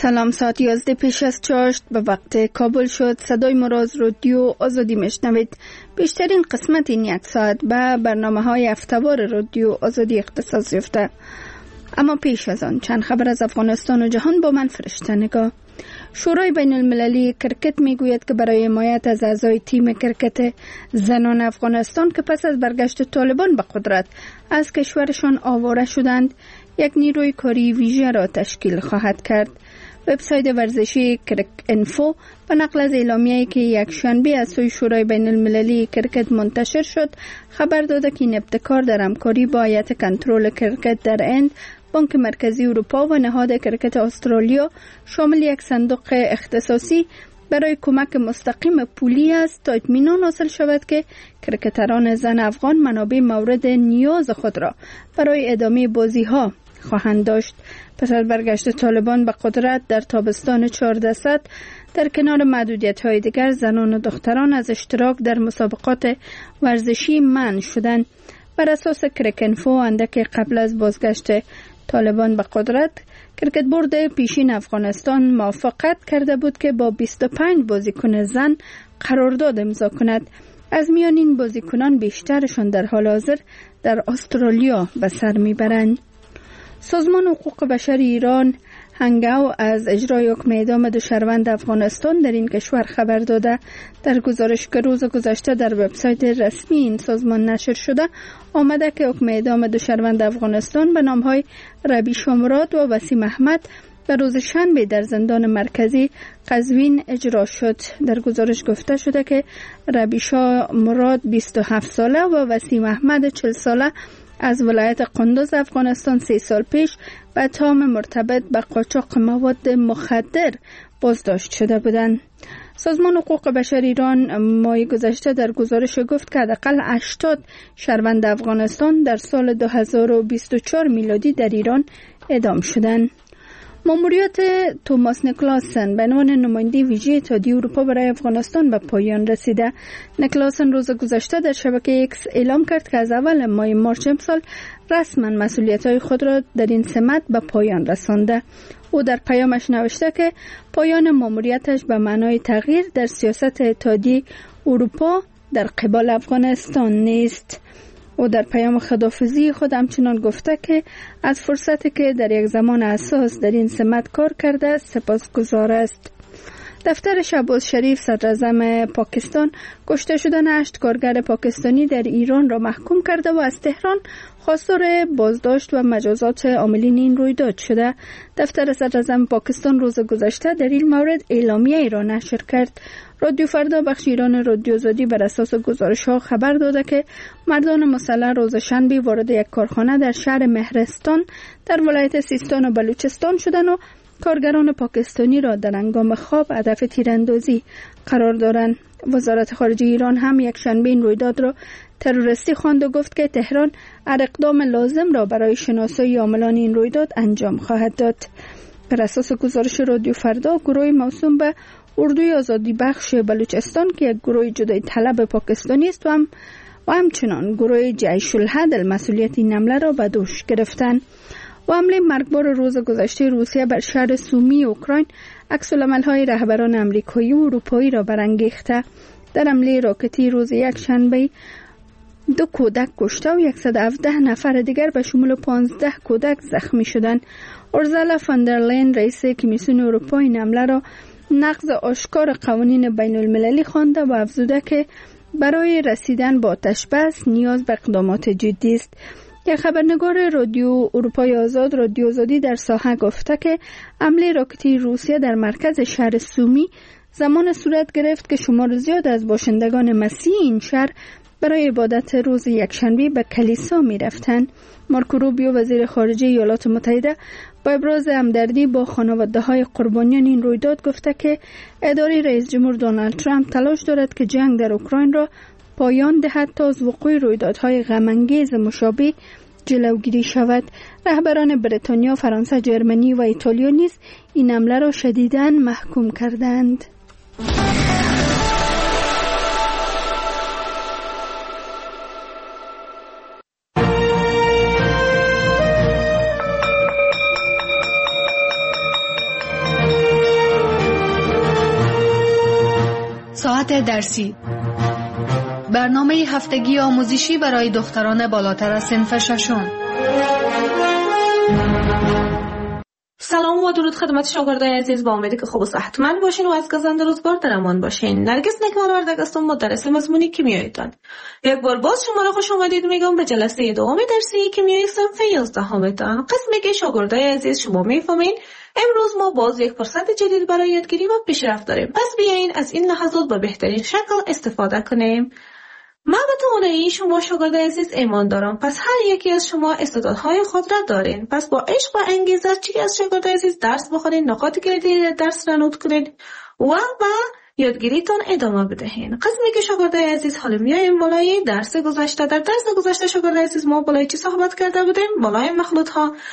سلام، ساعت 11 پیش از چاشت به وقت کابل شد. صدای مراز رادیو آزادی میشنوید. بیشترین قسمت این یک ساعت به برنامه های هفته‌وار رادیو آزادی اختصاص یافته. اما پیش از آن چند خبر از افغانستان و جهان با من فرشته نگاه. شورای بین المللی کرکت میگوید که برای حمایت از اعضای تیم کرکت زنان افغانستان که پس از برگشت طالبان به قدرت از کشورشان آواره شدند، یک نیروی کاری ویژه را تشکیل خواهد کرد. وبسایت ورزشی کرک انفو به نقل از اعلامیه‌ای که یک شنبه از سوی شورای بین المللی کرکت منتشر شد خبر داده که این ابتکار در همکاری با هیئت کنترل کرکت در هند، بانک مرکزی اروپا و نهاد کرکت استرالیا شامل یک صندوق اختصاصی برای کمک مستقیم پولی است تا اطمینان حاصل شود که کرکتران زن افغان منابع مورد نیاز خود را برای ادامه بازی‌ها خواهند داشت. پس از برگشت طالبان به قدرت در تابستان 1400 در کنار محدودیت‌های دیگر زنان و دختران از اشتراک در مسابقات ورزشی منع شدند. بر اساس کرک انفو اندک قبل از بازگشت طالبان به قدرت، کرکت بورد پیشین افغانستان موافقت کرده بود که با 25 بازیکن زن قرارداد امضا کند. از میان این بازیکنان بیشترشان در حال حاضر در استرالیا به سر میبرند. سازمان حقوق بشر ایران هنگاو از اجرای حکم اعدام دو شهروند افغانستان در این کشور خبر داده. در گزارش که روز گذشته در وبسایت رسمی این سازمان نشر شده آمده که حکم اعدام دو شهروند افغانستان به نامهای ربیشا مراد و وسیم احمد به روز شنبه در زندان مرکزی قزوین اجرا شد. در گزارش گفته شده که ربیشا مراد 27 ساله و وسیم احمد 40 ساله از ولایت قندوز افغانستان 3 سال پیش به اتهام مرتبط به قاچاق مواد مخدر بازداشت شده بودند. سازمان حقوق بشر ایران ماه گذشته در گزارش گفت که حداقل 80 شهروند افغانستان در سال 2024 میلادی در ایران اعدام شدند. ماموریت توماس نیکلاسن به عنوان نماینده ویژه اتحادیه اروپا برای افغانستان به پایان رسیده. نیکلاسن روز گذشته در شبکه ایکس اعلام کرد که از اول ماه مارچ امسال رسما مسئولیت‌های خود را در این سمت به پایان رسانده. او در پیامش نوشته که پایان ماموریتش به معنای تغییر در سیاست اتحادیه اروپا در قبال افغانستان نیست. او در پیام خداحافظی خود همچنان گفته که از فرصتی که در یک زمان حساس در این سمت کار کرده سپاسگزار است. دفتر شهباز شریف صدراعظم پاکستان کشته شدن 8 کارگر پاکستانی در ایران را محکوم کرده و از تهران خواستار بازداشت و مجازات عاملین این رویداد شده. دفتر صدراعظم پاکستان روز گذشته در این مورد اعلامیه ای را نشر کرد. رادیو فردا بخش ایران رادیو آزادی بر اساس گزارش‌ها خبر داده که مردان مسلح روز شنبه وارد یک کارخانه در شهر مهرستان در ولایت سیستان و بلوچستان شدند و کارگران پاکستانی را در هنگام خواب هدف تیراندازی قرار دادند. وزارت خارجه ایران هم یک شنبه این رویداد را تروریستی خواند و گفت که تهران هر اقدام لازم را برای شناسایی عاملان این رویداد انجام خواهد داد. بر اساس گزارش رادیو فردا، گروه موسوم به اردوی آزادی بخش بلوچستان که یک گروه جدای طلب پاکستانی است و همچنان گروه جیش العدل مسئولیت این حمله را به دوش گرفتند. و حمله مرگبار روز گذشته روسیه بر شهر سومی اوکراین عکس‌العمل‌های رهبران آمریکایی و اروپایی را برانگیخته. در حمله راکتی روز یک شنبه 2 کودک کشته و 117 نفر دیگر به شمول 15 کودک زخمی شدند. اورزالا فاندرلاین رئیس کمیسیون اروپا این حمله را نقض آشکار قوانین بین المللی خوانده و افزوده که برای رسیدن به آتش‌بس نیاز به اقدامات جدی است. یک خبرنگار رادیو اروپای آزاد رادیو آزادی در ساحه گفته که حمله راکتی روسیه در مرکز شهر سومی زمان صورت گرفت که شمار زیاد از باشندگان مسیحی این شهر برای عبادت روز یکشنبه به کلیسا می رفتند. مارکو روبیو وزیر خارجه ایالات متحده با ابراز همدردی با خانواده‌های قربانیان این رویداد گفته که اداره رئیس جمهور دونالد ترامپ تلاش دارد که جنگ در اوکراین را پایان دهد تا از وقوع رویدادهای غم‌انگیز مشابه جلوگیری شود. رهبران بریتانیا، فرانسه، جرمنی و ایتالیا نیز این حمله را شدیداً محکوم کردند. ساعت درسی، برنامه هفتگی آموزشی برای دختران بالاتر از صنف ششم. سلام و درود خدمت شاگردای عزیز، با امیدی که خوب و صحتمند باشین و از گزند روزگار در امان باشین. نرگس نکمالورد هستم، مدرس مضمون کیمیایتان. یک بار باز شما را خوش آمدید میگم به جلسه دوم درسی کیمیای صنف 11 قسمی که شاگردای عزیز شما میفهمین. امروز ما باز یک فرصت جدید برای یادگیری و پیشرفت داریم. پس بیاین از این لحظات به بهترین شکل استفاده کنیم. من به توانایی شما شاگردای عزیز ایمان دارم. پس هر یکی از شما استعدادهای خود را دارین. پس با عشق و انگیزه چی از شاگردای عزیز درس بخونین، نکات کلیدی درس را نوت کنید و یادگیریتان ادامه بدهین. قسمی که شاگردای عزیز حالا میایم بالای درس گذشته. در درس گذشته شاگردای عزیز ما بالای چی صحبت کرده بودیم؟ بالای مخلوط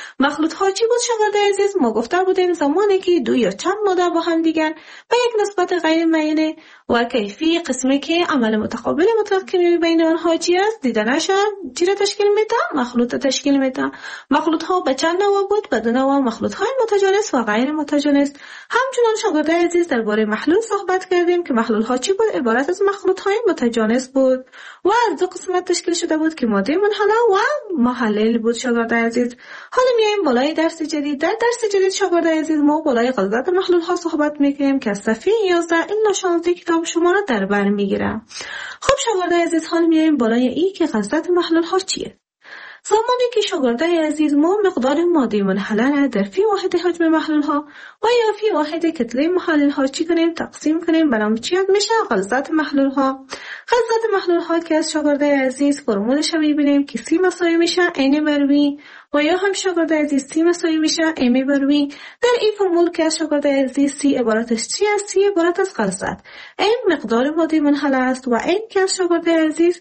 ها چی بود شاگردای عزیز؟ ما گفته بودیم زمانی که دو یا چند ماده با هم دیگر به یک نسبت غیر معینه و کیفی، قسمی که عمل متقابل مطلق کیمیایی بین آنها چی است؟ دیدنش چی را تشکیل میده؟ مخلوط تشکیل میده. مخلوط ها به چند نوع بود؟ به دو نوع، مخلوط های متجانس و غیر متجانس. همچنین شاگردای عزیز درباره محلول صحبت کردیم که محلول ها چی بود؟ عبارت از مخلوط های متجانس بود و از دو قسمت تشکیل شده بود که ماده منحله و محلل بود شاگردای عزیز. حالا میایم بالای درس جدید. در درس جدید شاگردای عزیز ما بالای غلظت محلول ها صحبت میکنیم که از صفحه 11 الا 16 کتاب شما را در بر میگیره. خب شاگردای عزیز حال میایم بالای این که غلظت محلول ها چیه. زمانی که شاگردای عزیز ما مقدار ماده منحله را در فی واحد حجم محلول ها و یا فی واحد کتله محلول ها چی کنیم؟ تقسیم کنیم. برام چی میشه؟ غلظت محلول ها. غلظت محلول ها که از شاگردای عزیز فرمولش میبینیم که سی مساوی میشه n بر v و یا هم شاگردای عزیز سی مساوی میشه m بر v. در این فرمول که از شاگردای عزیز سی عبارتش چی است؟ سی عبارت از غلظت، m مقدار ماده منحله است و n که از شاگردای عزیز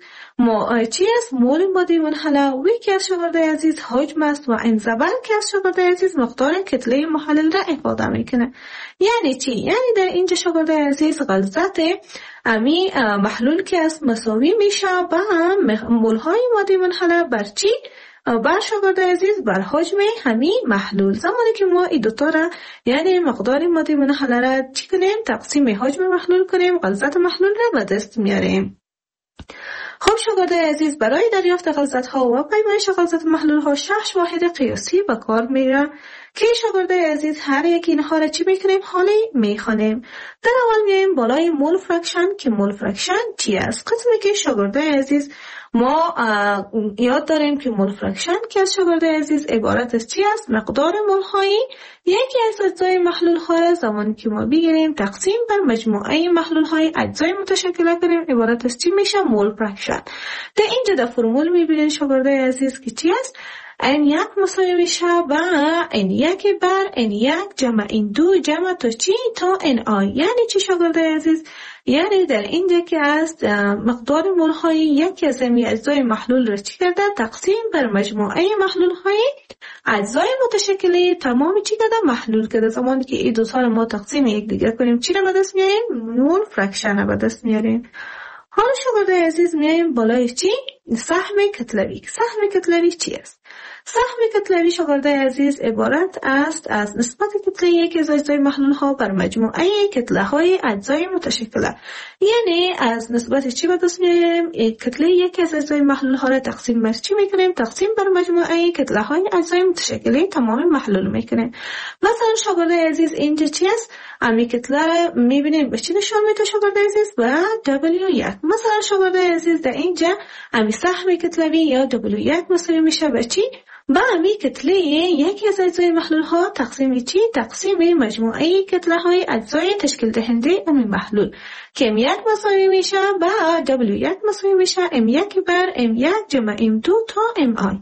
چی است؟ مول ماده منحله. و که از شاگردای عزیز حجم است و n زبر که از شاگردای عزیز مقدار کتله محلل را افاده میکنه. یعنی چی؟ یعنی در اینجا شاگردای عزیز غلظت امی محلول که از مساوی میشه با مول های ماده منحله بر چی؟ بر شاگردای عزیز بر حجم همین محلول. زمانی که ما این دوتا را یعنی مقدار ماده منحله را چی کنیم؟ تقسیم حجم محلول کنیم، غلظت محلول را به دست میاریم. خب شاگردای عزیز برای دریافت غلظت ها و پیمایش غلظت محلول ها 6 واحد قیاسی به کار میره که شاگردای عزیز هر یک اینها را چی میکنیم؟ حالی میخوانیم. در اول میایم بالای مول فرکشن که مول فرکشن چی است؟ قسمی که شاگردای عزیز ما یاد داریم که مول فرکشن که از شاگردای عزیز عبارت از چی است؟ مقدار مول هایی یکی از اجزای محلول ها را زمانی که ما بگیریم تقسیم بر مجموعه محلول های اجزای متشکل کنیم عبارت از چی میشه؟ مول فرکشن. در اینجا در فرمول میبینین شاگردای عزیز که چی است؟ n1 مساوی میشه با n1 بر n1 جمع n2 جمع تا چی؟ تا ni. یعنی چی شاگردای عزیز؟ یعنی در اینجا که است مقدار مول های یکی از اجزای محلول را چی کرده؟ تقسیم بر مجموعه محلول های اجزای متشکل تمام چی کرده؟ محلول کرده. زمانی که این دو تا ما تقسیم یک دیگر کنیم چی را به دست میاریم؟ مول فرکشن را به دست میاریم. حالا شاگردای عزیز میایم بالای چی؟ سهم کتلوی. سهم کتلوی چی است؟ سهم کتلوی شاگردای عزیز عبارت است از نسبت کتله یک از اجزای محلول ها بر مجموعه کتله های اجزای متشکله. یعنی از نسبت چی به دست میاریم؟ کتله یک از اجزای محلول ها را تقسیم بر چی میکنیم؟ تقسیم بر مجموعه کتله های اجزای متشکله تمام محلول میکنیم. مثلا شاگردای عزیز اینجا چی است؟ امی کتله را میبینیم به چی نشان میده شاگردای عزیز؟ به W1. مثلا شاگردای عزیز در اینجا امی سهم کتلوی یا W1 مساوی میشه به چی؟ با امی کتله یکی از اجزای محلول ها تقسیم چی؟ تقسیم مجموعه کتله های اجزای تشکیل دهنده امی محلول که M1 مساوی میشه با W1 مساوی میشه M1 بر M1 جمع M2 تا MI.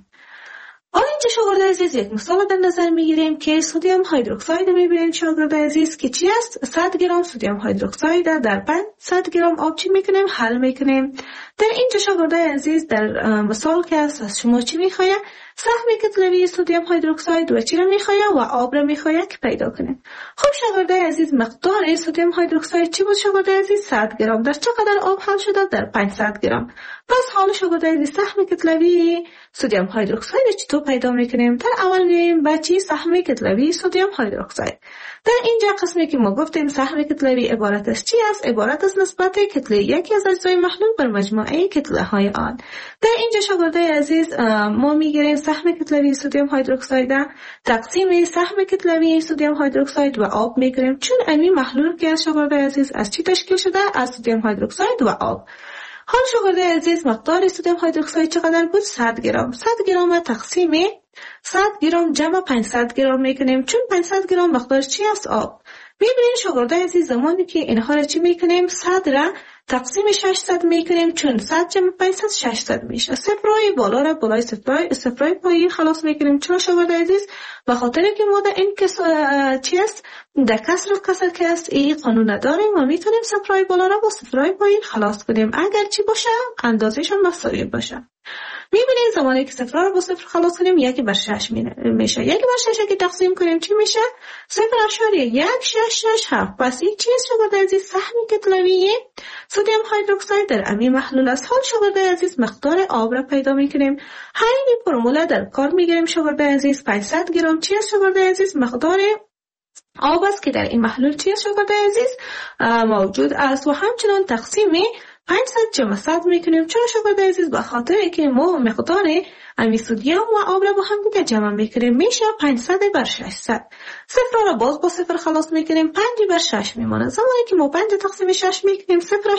اینجا شاگردای عزیز یک مثال در نظر میگیریم که سدیم هیدروکساید میبینیم شاگردای عزیز که چی است؟ 100 گرم سدیم هیدروکساید در 500 گرم آب چی میکنیم؟ حل میکنیم. در اینجا شاگردای عزیز در مثال که از شما چی میخواید؟ سهم کتلوی سدیم هیدروکساید و چی را میخواید و آب را میخواید که پیدا کنیم. خب شاگردای عزیز، مقدار سدیم هیدروکساید چی بود شاگردای عزیز؟ 100 گرم. در چقدر آب حل شده؟ در 500 گرم. پس حال شاگردای عزیز سهم کتلوی سدیم هیدروکساید چطور پیدا میکنیم؟ در اول میایم به چی؟ سهم کتلوی سدیم هیدروکساید. در اینجا قسمی که ما گفتیم سهم کتلوی عبارت از چی است؟ عبارت از نسبت کتله یکی از اجزای محلول بر مجموعه کتله های آن. در اینجا شاگردای عزیز ما میگیریم سهم کتلوی سدیم هیدروکساید تقسیم سهم کتلوی سدیم هیدروکساید و آب میگیریم، چون این محلول که از شاگردای عزیز از چی تشکیل شده؟ از سدیم هیدروکساید و آب. حال شاگردای عزیز مقدار سدیم هیدروکساید چقدر بود؟ 100 گرم. 100 گرم تقسیم 100 گرم جمع 500 گرم میکنیم، چون 500 گرم مقدار چی است؟ آب. میبینید شاگردای عزیز زمانی که اینها را چی میکنیم؟ 100 را تقسیم 600 میکنیم، چون 100 جمع 500 600 میشه. صفرای بالا را بالای صفرای پایین خلاص میکنیم. چرا شاگردای عزیز؟ به خاطر که ما در این چی است؟ در کسر که است این قانون داریم و میتونیم صفرای بالا را با صفرای پایین خلاص کنیم اگر چی باشه؟ اندازه‌شان مساوی باشه. میبینید زمانی که صفر رو با صفر خلاص کنیم 1/6 میشه. 1/6 که تقسیم کنیم چی میشه؟ 0.1667. پس این چیز شاگردای عزیز سهم کتلوی سدیم هیدروکساید در امی محلول است. حال شاگردای عزیز مقدار آب را پیدا میکنیم. همین فرموله در کار میگیریم شاگردای عزیز. 500 گرم چی است شاگردای عزیز؟ مقدار آب است که در این محلول چی است شاگردای عزیز؟ موجود است و همچنان تقسیم 500 جمع 100 میکنیم. چرا شاگردای عزیز؟ به خاطر که ما مقدار امی سدیم و آب را با هم دیگه جمع میکنیم، میشه 500/600. صفر را باز با صفر خلاص میکنیم، 5/6 میمونه. زمانی که ما 5 تقسیم 6 میکنیم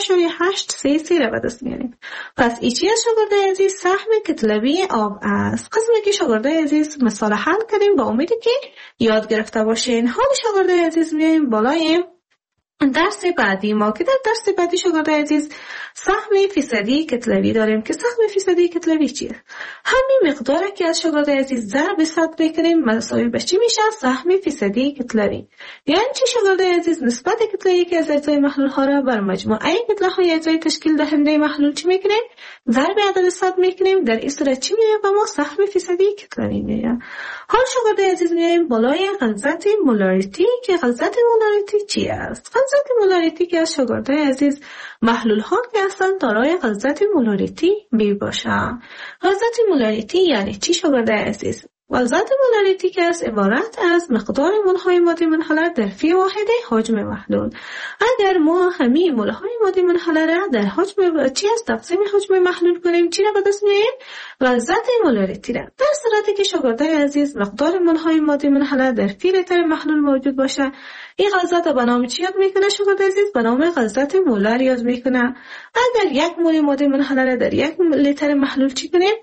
0.833 را به دست میاریم. پس این چی است شاگردای عزیز؟ سهم کتلوی آب است. قسمی که شاگردای عزیز مثال حل کردیم با امیدی که یاد گرفته باشین. حال شاگردای عزیز میایم بالای درس بعدی ما که در درس بعدی شاگردای عزیز سهم فیصدی کتلوی داریم که سهم فیصدی کتلوی چیه؟ همین مقداری که از شاگردای عزیز ضرب 100 بکنیم مساوی به چی میشه؟ سهم فیصدی کتلوی. یعنی چی شاگردای عزیز؟ نسبت کتله که از اجزای محلول ها را بر مجموعه کتله های اجزای تشکیل دهنده محلول چی میکنیم؟ ضرب عدد 100 میکنیم. در این صورت چی میشه؟ و ما سهم فیصدی کتلوی میشه. حال شاگردای عزیز میایم بالای غلظت مولاریتی که غلظت مولاریتی چی است؟ غلظت مولاریتی که از شاگردای عزیز محلول ها که اصلا دارای غلظت مولاریتی می باشه. غلظت مولاریتی یعنی چی شاگردای عزیز؟ غلظت مولاریتی که از عبارت از مقدار مولهای ماده منحله در فی واحد حجم محلول. اگر ما همه مولهای ماده منحله را در حجم چی از تقسیم حجم محلول کنیم چی را به دست میاریم؟ غلظت مولاریتی را. در صورتی که شاگردای عزیز مقدار مولهای ماده منحله در فی لیتر محلول موجود باشه، این غلظت به نام چی یاد میکنه شاگردای عزیز؟ به نام غلظت مولر یاد میکنه. اگر 1 مول ماده منحله را در 1 لیتر محلول چی کنیم؟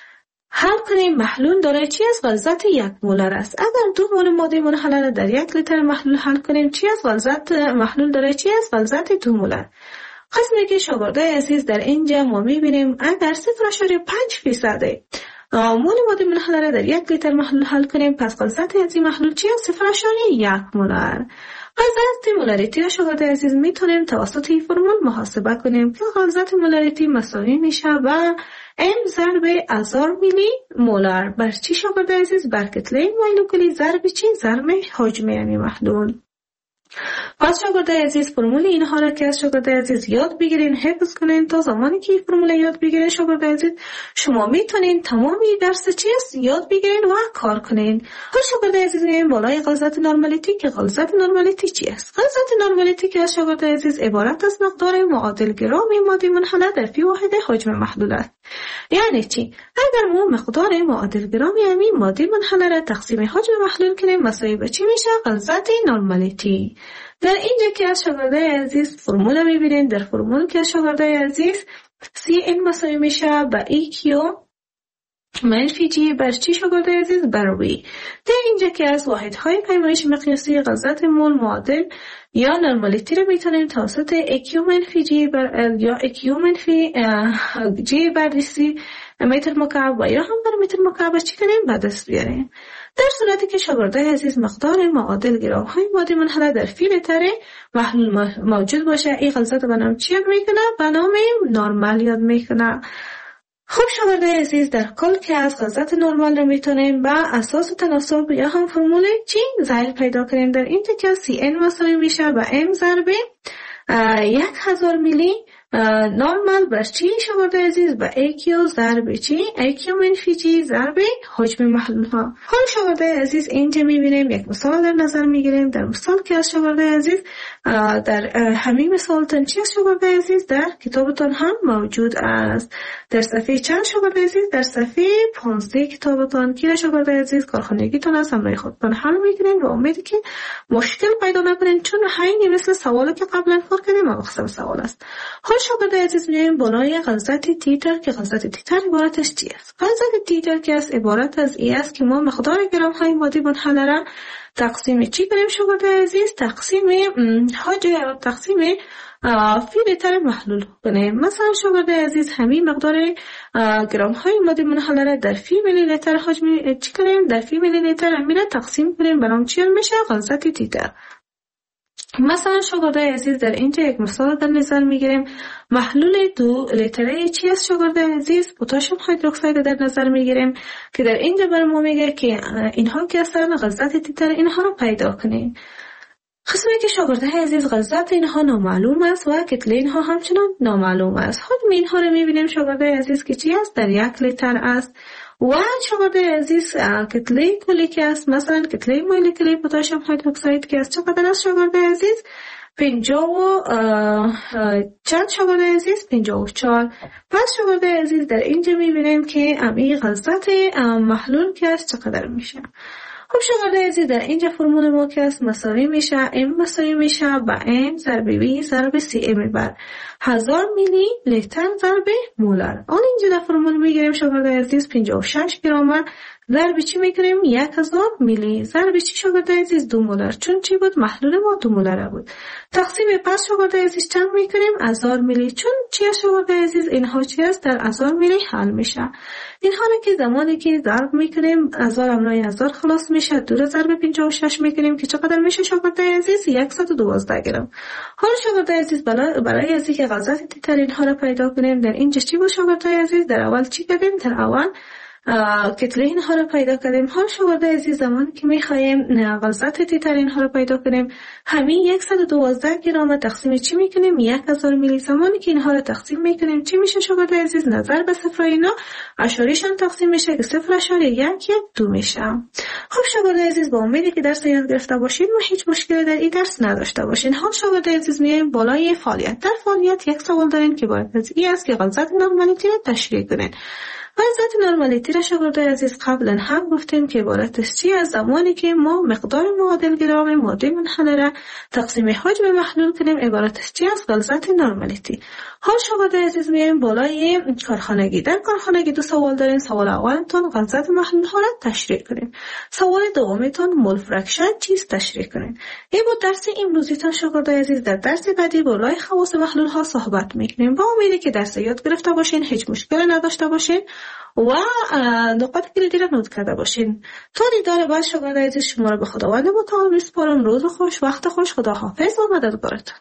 حل کنیم، محلول دارای چی از غلظت 1 مولر است. اگر 2 مول ماده منحله را در 1 لیتر محلول حل کنیم چی از غلظت محلول دارای چی از غلظت 2 مولر. قسمی که شاگردای عزیز در اینجا ما میبینیم اگر 0.5% مول ماده منحله را در 1 لیتر محلول حل کنیم پس غلظت از این محلول چی است؟ 0.1 مولر. غلظت مولاریتی را شاگردای عزیز میتونیم توسط این فرمول محاسبه کنیم که غلظت مولاریتی مساوی میشه و M ضرب 1000 میلی مولر بر چی شاگردای عزیز؟ بر کتله مولکولی ضرب چی؟ ضرب حجم این محلول. پس شاگردای عزیز فرمول اینها را که از شاگردای عزیز یاد بگیرین، حفظ کنین. تا زمانی که فرمول یاد بگیرین شاگردای عزیز شما میتونین تمامی درس چی است یاد بگیرین و کار کنین. هر شاگردای عزیز میایم بالای غلظت نرمالیتی که غلظت نرمالیتی چی است؟ غلظت نرمالیتی که از شاگردای عزیز عبارت از مقدار معادل گرام ماده منحله در فی واحد حجم محلول است. یعنی چی؟ اگر ما مقدار معادل گرام یعنی ماده منحله را تقسیم حجم محلول کنیم مساوی به چی میشه؟ غلظت نرمالیتی. در اینجا که از شاگردای عزیز فرمول میبینین، در فرمول که از شاگردای عزیز CN مساوی میشه به EQ منفی G بر چی شاگردای عزیز؟ بر V. در اینجا که از واحدهای پیمایش مقیاسی غلظت مول معادل یا نرمالیتی رو میتونیم توسط EQ منفی G بر یا EQ منفی G بر DC متر مکعب و یا هم بر متر مکعب چی کنیم؟ به دست بیاریم. در صورتی که شاگردای عزیز مقدار معادل گرام های ماده منحله در فی لیتر محلول موجود باشه، این غلظت به نام چی یاد میکنه؟ به نام نرمال یاد میکنه. خب شاگردای عزیز، در کل که از غلظت نرمال رو میتونیم با اساس تناسب یا هم فرمول چی ضریب پیدا کنیم. در اینجا که CN مساوی میشه با M ضرب 1000 میلی نرمال بر چی شاگردای عزیز؟ با AQ ضرب چی؟ AQ منفی چی ضرب حجم محلول ها. حالا شاگردای عزیز اینجا میبینیم یک مثال در نظر میگیریم. در مثال که از شاگردای عزیز در همین مثال تنچی از شاگردای عزیز در کتابتون هم موجود است. در صفحه چند شاگردای عزیز؟ در صفحه 15 کتابتون که شاگردای عزیز کارخانگیتون از همراه خودتون حل میگیرین و امیدی که مشکل پیدا نکنین، چون همین مثل سوالی که قبلا کار کردیم مقصد سوال است. حال شاگردای عزیز میایم بالای غلظت تیتر که غلظت تیتر عبارتش چی است؟ غلظت تیتر که است عبارت از ای است که ما مقدار گرم های مادی منحله را تقسیم چی کنیم شاگردای عزیز؟ تقسیم حجم یا تقسیم فی لیتر محلول کنیم. مثلا شاگردای عزیز همین مقدار گرم های مادی منحله را در فی میلی لیتر حجم چی کنیم؟ در فی میلی لیتر همین را تقسیم کنیم، برام چی میشه؟ غلظت تیتر. مثلا شاگردای عزیز در اینجا یک مثال در نظر میگیریم. محلول 2 لیتره چی است شاگردای عزیز؟ پتاسیم هیدروکساید در نظر میگیریم که در اینجا بر ما میگه که اینها که هستن غلظت تیتر اینها رو پیدا کنیم. قسمی که شاگردای عزیز غلظت اینها نامعلوم است و کتله اینها همچنان نامعلوم است. حجم اینها رو میبینیم شاگردای عزیز که چی است؟ در 1 لیتر است. و شاگردای عزیز کتله کلی که است، مثلا کتله مولکولی پتاسیم هیدروکساید که است چقدر است شاگردای عزیز؟ 50 چند شاگردای عزیز؟ 54. پس شاگردای عزیز در اینجا میبینیم که امی غلظت محلول که است چقدر میشه. خب شاگردای عزیز در اینجا فرمول ما که است مساوی میشه M مساوی میشه با M ضرب V ضرب CM بر 1000 میلی لیتر ضرب مولر. آن اینجا در فرمول میگیریم شاگردای عزیز 56 گرم ضرب چی میکنیم؟ 1000 میلی ضرب چی شاگردای عزیز؟ 2 مولر، چون چی بود؟ محلول ما 2 مولر بود. تقسیم پس شاگردای عزیز چند میکنیم؟ 1000 میلی، چون چی شاگردای عزیز؟ اینها چی است؟ در 1000 میلی حل میشه. اینها رو که زمانی که ضرب میکنیم 1000 املای 1000 خلاص میشه، 2 ضرب 56 میکنیم که چقدر میشه شاگردای عزیز؟ 112 گرم. حالا شاگردای عزیز برای از اینکه غلظت تیتر اینها رو پیدا کنیم در اینجا چی بود شاگردای عزیز؟ در اول چی کردیم؟ در اول کتله اینها رو پیدا کردیم. حال شاگردای عزیز زمانی که میخوایم غلظت تیتر اینها رو پیدا کنیم همین 112 گرم تقسیم چی میکنیم؟ 1000 میلی. زمانی که اینها رو تقسیم میکنیم چی میشه شاگردای عزیز؟ نظر به صفر اینا اشاریشان تقسیم میشه که 0.112 میشه. خب شاگردای عزیز با امیدی که درس یاد گرفته باشین و هیچ مشکلی در این درس نداشته باشین. حال شاگردای عزیز میایم بالای فعالیت. در فعالیت یک سوال دارین که باید از این است که غلظت نرمالیتی رو تشریح کنین. غلظت نرمالیتی را شاگردای عزیز قبلا هم گفتیم که عبارت است چی؟ از زمانی که ما مقدار معادل گرم ماده منحله را تقسیم حجم محلول کنیم عبارت است چی؟ از غلظت نرمالیتی. حال شاگردای عزیز میایم بالای کارخانگی. در کارخانگی 2 سوال داریم. سوال اولتون غلظت محلول ها را تشریح کنیم. سوال دومتون مول فرکشن چیست تشریح کنیم. این بود درس امروزیتون شاگردای عزیز. در درس بعدی بالای خواص محلول ها صحبت میکنیم. با امیدی که درس یاد گرفته باشین، هیچ مشکلی نداشته باشین و نقاط کلیدی را نوت کرده باشین. تا دیدار بعد شاگردای عزیز شما را به خداوند متعال میسپارم. روز خوش، وقت خوش، خداحافظ و مددگارتون.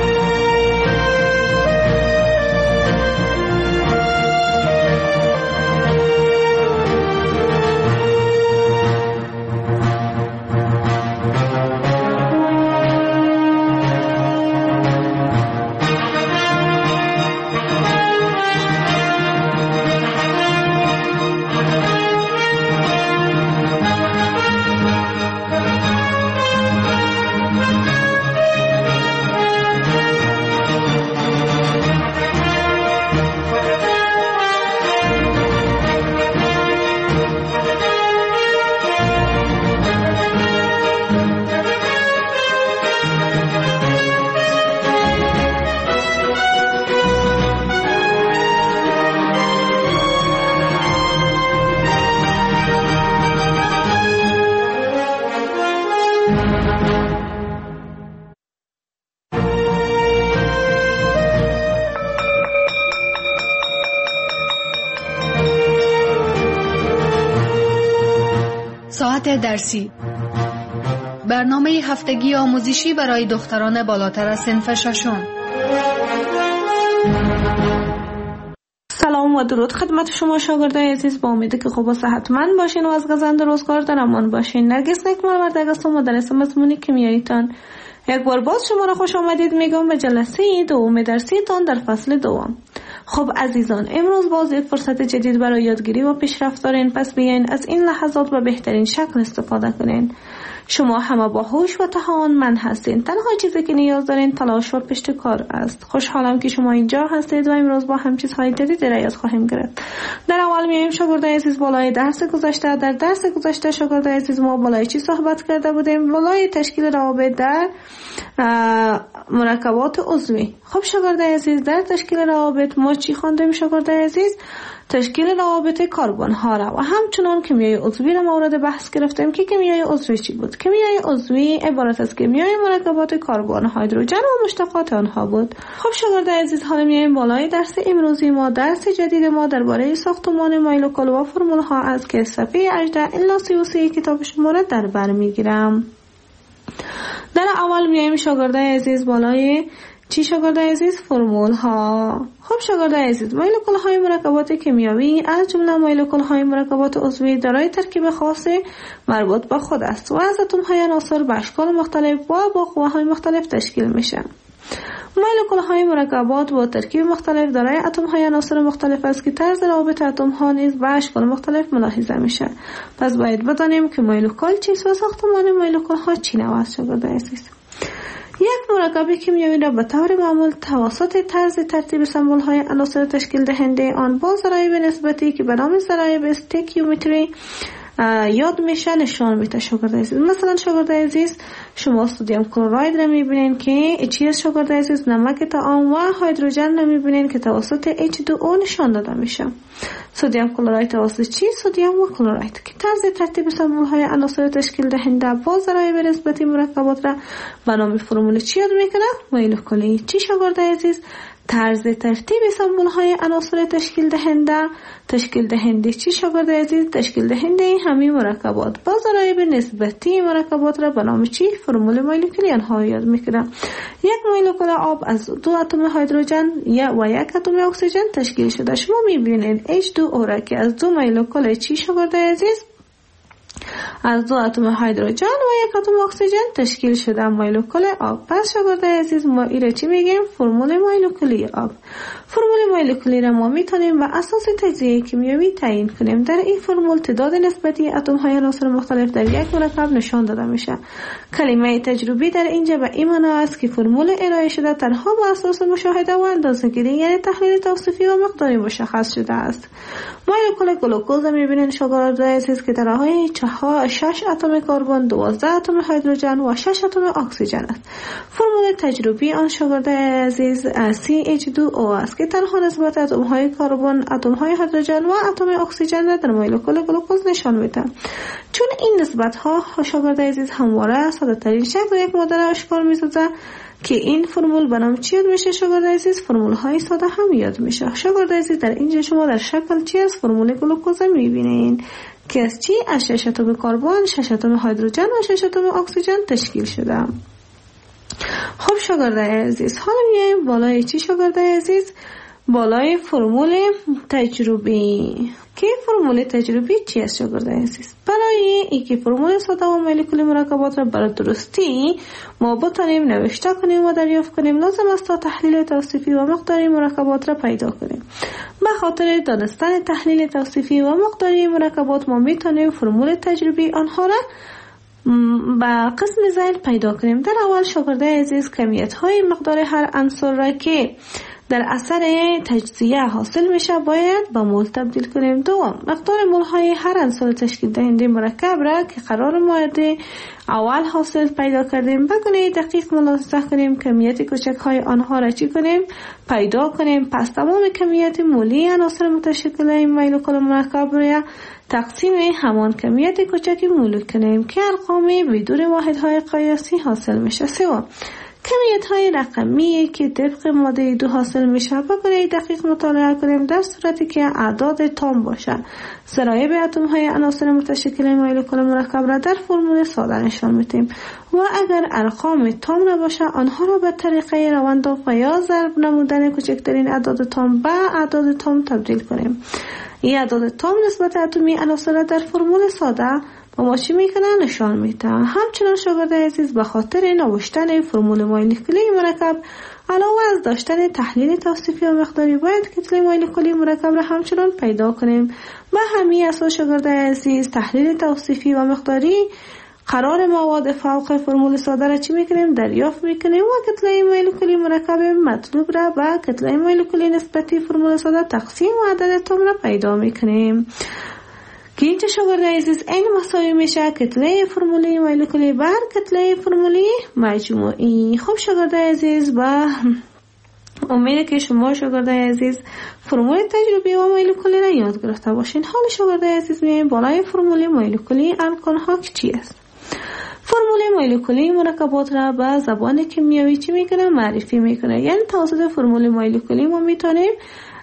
ساعت درسی، برنامه هفتگی آموزشی برای دختران بالاتر از صنف ششم. سلام و و درود خدمت شما شاگردای عزیز. با امیدی که خوب و صحتمند باشین و از گزند روزگار در امان باشین. نرگس نکمالورد هستم، مدرس مضمون کیمیاییتان. یک بار باز شما را خوش آمدید میگم به جلسه دوم درسیتان در فصل دوم. خب عزیزان، امروز باز یک فرصت جدید برای یادگیری و پیشرفت دارین، پس بیاین از این لحظات به بهترین شکل استفاده کنین. شما همه با هوش و توانمند هستین. تنها چیزی که نیاز دارین تلاش و پشت کار است. خوشحالم که شما اینجا هستید و امروز با هم چیزهای جدید را یاد خواهیم گرفت. در اول میایم شاگردای عزیز بالای درس گذشته. در درس گذشته شاگردای عزیز ما بالای چی صحبت کرده بودیم؟ بالای تشکیل روابط در مرکبات عضوی. خب شاگردای عزیز، در تشکیل روابط ما چی خواندیم شاگردای عزیز؟ تشکیل روابط کربن ها را و همچنان کیمیای عضوی را مورد بحث گرفتیم که کیمیای عضوی چی بود. کیمیای عضوی عبارت از کیمیای مرکبات کربن، هیدروژن و مشتقات آنها بود. خب شاگردای عزیز، حالا میایم بالای درس امروزی ما. درس جدید ما درباره ساختمان مولکول و فرمول ها است که صفحه 18 الی 33 کتاب شما را در بر میگیرم. در اول میایم شاگردای عزیز بالای چی شاگردای عزیز؟ فرمول ها. خب شاگردای عزیز، مولکول های مرکبات کیمیایی از جمله مولکول های مرکبات عضوی دارای ترکیب خاص مربوط به خود است و از اتم های عناصر به اشکال مختلف و با قوه‌های مختلف تشکیل میشن. مولکول های مرکبات با ترکیب مختلف دارای اتم های عناصر مختلف است که طرز روابط اتم ها نیز به اشکال مختلف ملاحظه میشه. پس باید بدانیم که مولکول چیست و ساختمان مولکول ها چی نوع است شاگردای عزیز. یک مرکب کیمیایی را به طور معمول توسط طرز ترتیب سمبل های عناصر تشکیل دهنده آن با ضرایب نسبتی که به نام ضرایب استیکیومتری یاد میشه نشان میده شاگردای عزیز. مثلا شاگردای عزیز، شما سدیم کلراید را میبینین که چی است شاگردای عزیز؟ نمک طعام. و هیدروژن را میبینین که توسط H2O نشان داده میشه. سدیم کلراید توسط چی؟ سدیم و کلراید که طرز ترتیب سمبل های عناصر تشکیل دهنده با ضرایب نسبتی مرکبات را به نام فرمول چی یاد میکنه؟ مولکولی. چی شاگردای عزیز؟ طرز ترتیب سمبل های عناصر تشکیل دهنده چی شاگردای عزیز؟ تشکیل دهنده همه مرکبات با ضرایب نسبتی مرکبات را به نام چی؟ فرمول مولکولی آنها یاد میکنه. یک مولکول آب از دو اتم هیدروژن و یک اتم اکسیژن تشکیل شده. شما میبینید H2O را که از دو مولکول چی شاگردای عزیز؟ از دو اتم هیدروژن و یک اتم اکسیژن تشکیل شده مولکول آب. پس شاگردای عزیز، ما ایره چی میگیم؟ فرمول مولکولی آب. فرمول مولکولی را ما میتونیم به اساس تجزیه کیمیایی تعیین کنیم. در این فرمول تعداد نسبتی اتم های عناصر مختلف در یک مرکب نشان داده میشه. کلمه تجربی در اینجا به این معنا است که فرمول ارائه شده تنها با اساس مشاهده و اندازه‌گیری یعنی تحلیل توصیفی و مقداری مشخص شده است. مولکول گلوکوز میبینید شاگردای عزیز که دارای 6 اتم کربن، 12 اتم هیدروژن و 6 اتم اکسیژن است. فرمول تجربی آن شاگردای عزیز CH2O است که تنها نسبت اتم های کربن، اتم های هیدروژن و اتم اکسیژن را در مولکول گلوکوز نشان میده. چون این نسبت ها شاگردای عزیز همواره ساده ترین شکل یک ماده را اشکال می‌سازد که این فرمول به نام چی یاد میشه شاگردای عزیز؟ فرمول های ساده هم یاد میشه. شاگردای عزیز، در اینجا شما در شکل چی از فرمول گلوکوز میبینین که از چی؟ از 6 اتم کربن، 6 اتم هیدروژن و 6 اتم اکسیژن تشکیل شده. خب شاگردای عزیز، حالا میایم بالای چی شاگردای عزیز؟ بالای فرمول تجربی. که فرمول تجربی چی است شاگردای عزیز؟ برای اینکه فرمول ساده و مولکولی مرکبات را برای درستی ما بتونیم نوشته کنیم و دریافت کنیم، لازم است تا تحلیل توصیفی و مقداری مرکبات را پیدا کنیم. به خاطر دانستن تحلیل توصیفی و مقداری مرکبات ما میتونیم فرمول تجربی آنها را با قسم زیل پیدا کنیم. در اول شاگردای عزیز، کمیت های مقدار هر عنصر را که در اثر تجزیه حاصل میشه باید با مول تبدیل کنیم. دوم، مقدار مول های هر عنصر تشکیل دهنده مرکب را که قرار مورد اول حاصل پیدا کردیم به گونه دقیق ملاحظه کنیم، کمیت کوچک های آنها را چی کنیم؟ پیدا کنیم. پس تمام کمیت مولی عناصر متشکل این مولکول مرکب را تقسیم همان کمیت کوچک مول کنیم که ارقام بدون واحدهای قیاسی حاصل میشه. سوم، کمیت های رقمی که طبق ماده 2 حاصل میشه و برای دقیق مطالعه کنیم در صورتی که اعداد تام باشه. ضرایب اتم های عناصر متشکل مولکول مرکب را در فرمول ساده نشان میدیم و اگر ارقام تام نباشه آنها را به طریقه روانداف و یا ضرب نمودن کوچکترین اعداد تام به اعداد تام تبدیل کنیم. این اعداد تام نسبت اتمی عناصر در فرمول ساده با ما چی میکنه نشان میده. همچنان شاگرد عزیز به خاطر نوشتن فرمول مولکولی مرکب علاوه از داشتن تحلیل توصیفی و مقداری باید کتله مولکولی مرکب را همچنان پیدا کنیم. به همین اساس شاگرد عزیز تحلیل توصیفی و مقداری قرار مواد فوق فرمول ساده را چی میکنیم دریافت میکنیم و کتله مولکولی مرکب مطلوب را به کتله مولکولی نسبتی فرمول ساده تقسیم و عدد تام را پیدا میکنیم که اینجا شاگرد عزیز این مساوی میشه کتله فرمولی مولکولی بر کتله فرمولی مجموعی. خب شاگرد عزیز با امید که شما شاگرد عزیز فرمول تجربی و مولکولی را یاد گرفته باشین. حال شاگرد عزیز میایم بالای فرمول مولکولی الکان ها چی است. فرمول مولکولی مرکبات را به زبان کیمیایی چی میکنه معرفی میکنه، یعنی توسط فرمول مولکولی ما میتونیم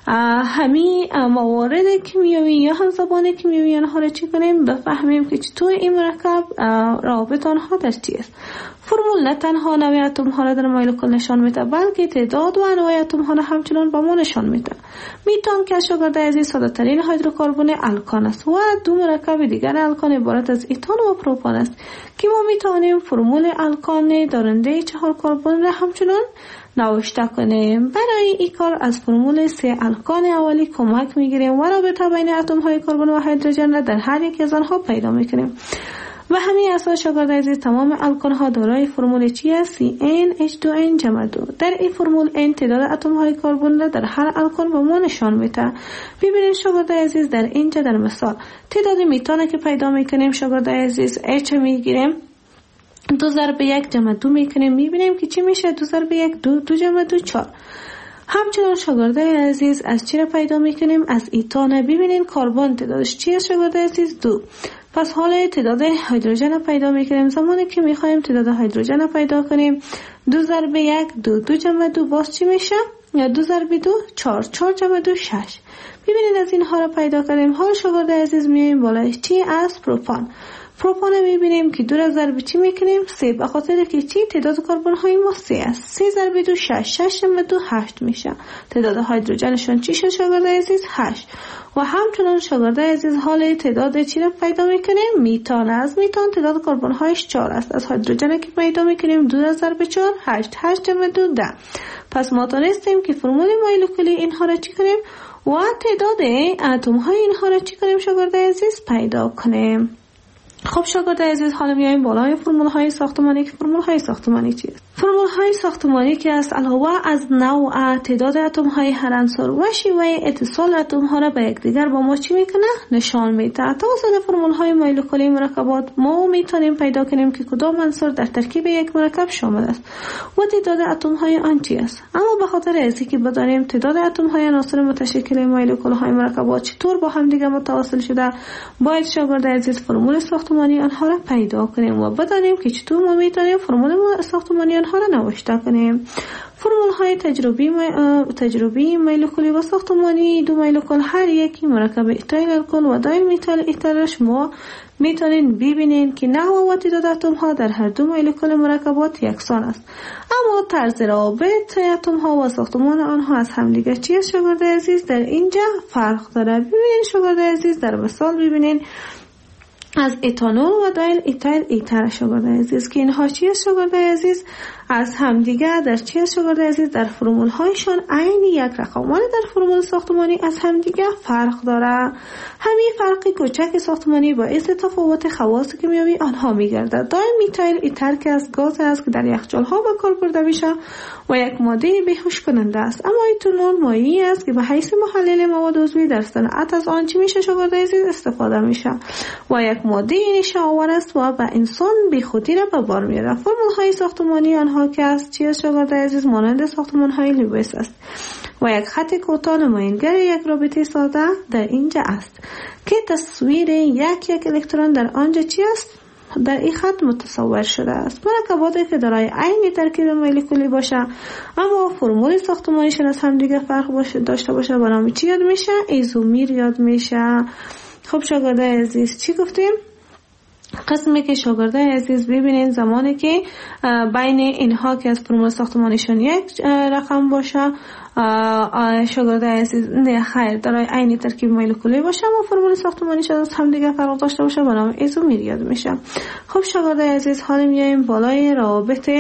همین موارد کیمیایی یا هم زبان کیمیایی آنها را چی کنیم بفهمیم که چطور این مرکب رابط آنها در چی است. فرمول نه تنها نوع اتم ها را در مولکول نشان میده بلکه تعداد و انواع اتم ها را همچنان با ما نشان میده. میتون که شاگرد عزیز ساده ترین هیدروکربن الکان است و دو مرکب دیگر الکان عبارت از ایتان و پروپان است که ما میتونیم فرمول الکان دارنده 4 کربن را همچنان نوشته کنیم. برای این کار از فرمول 3 الکان اولی کمک میگیریم و رابطه بین اتم های کربن و هیدروژن را در هر یک از آنها پیدا میکنیم. و همین اساس شاگرد عزیز تمام الکان ها دارای فرمول چی است؟ CnH2n جمع 2. در این فرمول n تعداد اتم های کربن را در هر الکان به ما نشان میده. ببینید شاگرد عزیز در اینجا در مثال تعداد میتان که پیدا میکنیم شاگرد عزیز H میگیریم 2 ضرب 1 جمع 2 میکنیم، میبینیم که چی میشه 2 ضرب 1 2 جمع 2 4. همچنان شاگرد عزیز از چی را پیدا میکنیم؟ از ایتان. ببینید کربن تعدادش چی است شاگرد عزیز 2. پس حالا تعداد هیدروژن را پیدا میکنیم. زمانی که میخوایم تعداد هیدروژن را پیدا کنیم 2 ضرب 1 2 جمع 2 باز چی میشه؟ 2 ضرب 2 4 جمع 2 6. ببینید از اینها را پیدا کردیم. حال شاگرد عزیز میایم بالای چی از پروپان. پروپان میبینیم که 2 را ضرب چی میکنیم 3 به خاطر که چی تعداد کربن های ما 3 است. 3 ضرب 2 6 جمع 2 8 میشه. تعداد هیدروژنشون چی شد شاگرد عزیز 8. و همچنان شاگرد عزیز حال تعداد چی را پیدا میکنیم میتان. از میتان تعداد کربن هایش 4 است. از هیدروژن که پیدا میکنیم 2 را ضرب 4 8 جمع 2 10. پس ما تونستیم که فرمول مولکولی اینها را چی کنیم و تعداد اتم های اینها را چی کنیم شاگرد عزیز پیدا کنیم. خب شاگرد عزیز حالا میایم بالای فرمول های ساختمانی. که فرمول های ساختمانی چیست؟ فرمول های ساختمانی که است علاوه از نوع تعداد اتم های هر عنصر و شیوه اتصال اتم ها را به یکدیگر با ما چی میکنه نشان میده. توسط فرمول های مولکولی مرکبات ما میتونیم پیدا کنیم که کدام عنصر در ترکیب یک مرکب شامل است و تعداد اتم های آن چی است. اما به خاطر از اینکه بدانیم تعداد اتم های عناصر متشکل مولکول های مرکبات چطور با هم دیگه متواصل شده باید شاگرد عزیز فرمول ساختمانی آنها را پیدا کنیم و بدانیم که چطور ما میتونیم فرمول ساختمانی آنها را نوشته کنیم. فرمول های تجربی مولکولی و ساختمانی دو مولکول هر یکی مرکب ایتایل الکل و دایل میتایل ایتر شما میتونین ببینین که نحو و تعداد اتم ها در هر دو مولکول مرکبات یکسان است، اما طرز رابط اتم ها و ساختمان آنها از همدیگر چی است شاگرد عزیز در اینجا فرق داره. ببینین شاگرد عزیز در مثال ببینین از ایتانول و دایل ایتایل ایتر شاگرد عزیز که اینها چی است شاگرد عزیز از همدیگر در چی است شاگرد عزیز در فرمول هایشان عین یک رقم ولی در فرمول ساختمانی از همدیگر فرق داره. همین فرق کوچک ساختمانی باعث تفاوت خواص کیمیایی آنها میگردد. دایل میتایل ایتر که از گاز است که در یخچال ها به کار برده میشه و یک ماده بیهوش کننده است، اما ایتانول مایعی است که به حیث محلل مواد عضوی در صنعت از آن چی میشه شاگرد عزیز استفاده میشه و یک ماده نیشه آور است و به انسان بی خودی را به بار میاره. فرمول های ساختمانی آنها که است چی است شاگرد عزیز مانند ساختمان های لوئیس است و یک خط کوتاه نمایانگر یک رابطه ساده در اینجا است که تصویر یک الکترون در آنجا چی است در این خط متصور شده است. مرکباتی که دارای عین ترکیب مولکولی باشه اما فرمول ساختمانیشون از هم دیگه فرق داشته باشه به نام چی یاد میشه؟ ایزومر یاد میشه. خب شاگردای عزیز چی گفتیم؟ قسمی که شاگردای عزیز ببینین زمانی که بین اینها که از فرمول ساختمانیشون یک رقم باشه شاگردای عزیز نه خیر دارای عین ترکیب مولکولی باشه اما فرمول ساختمانیشون از هم دیگه فرق داشته باشه به نام ایزومر یاد میشه. خب شاگردای عزیز حالا میایم بالای روابط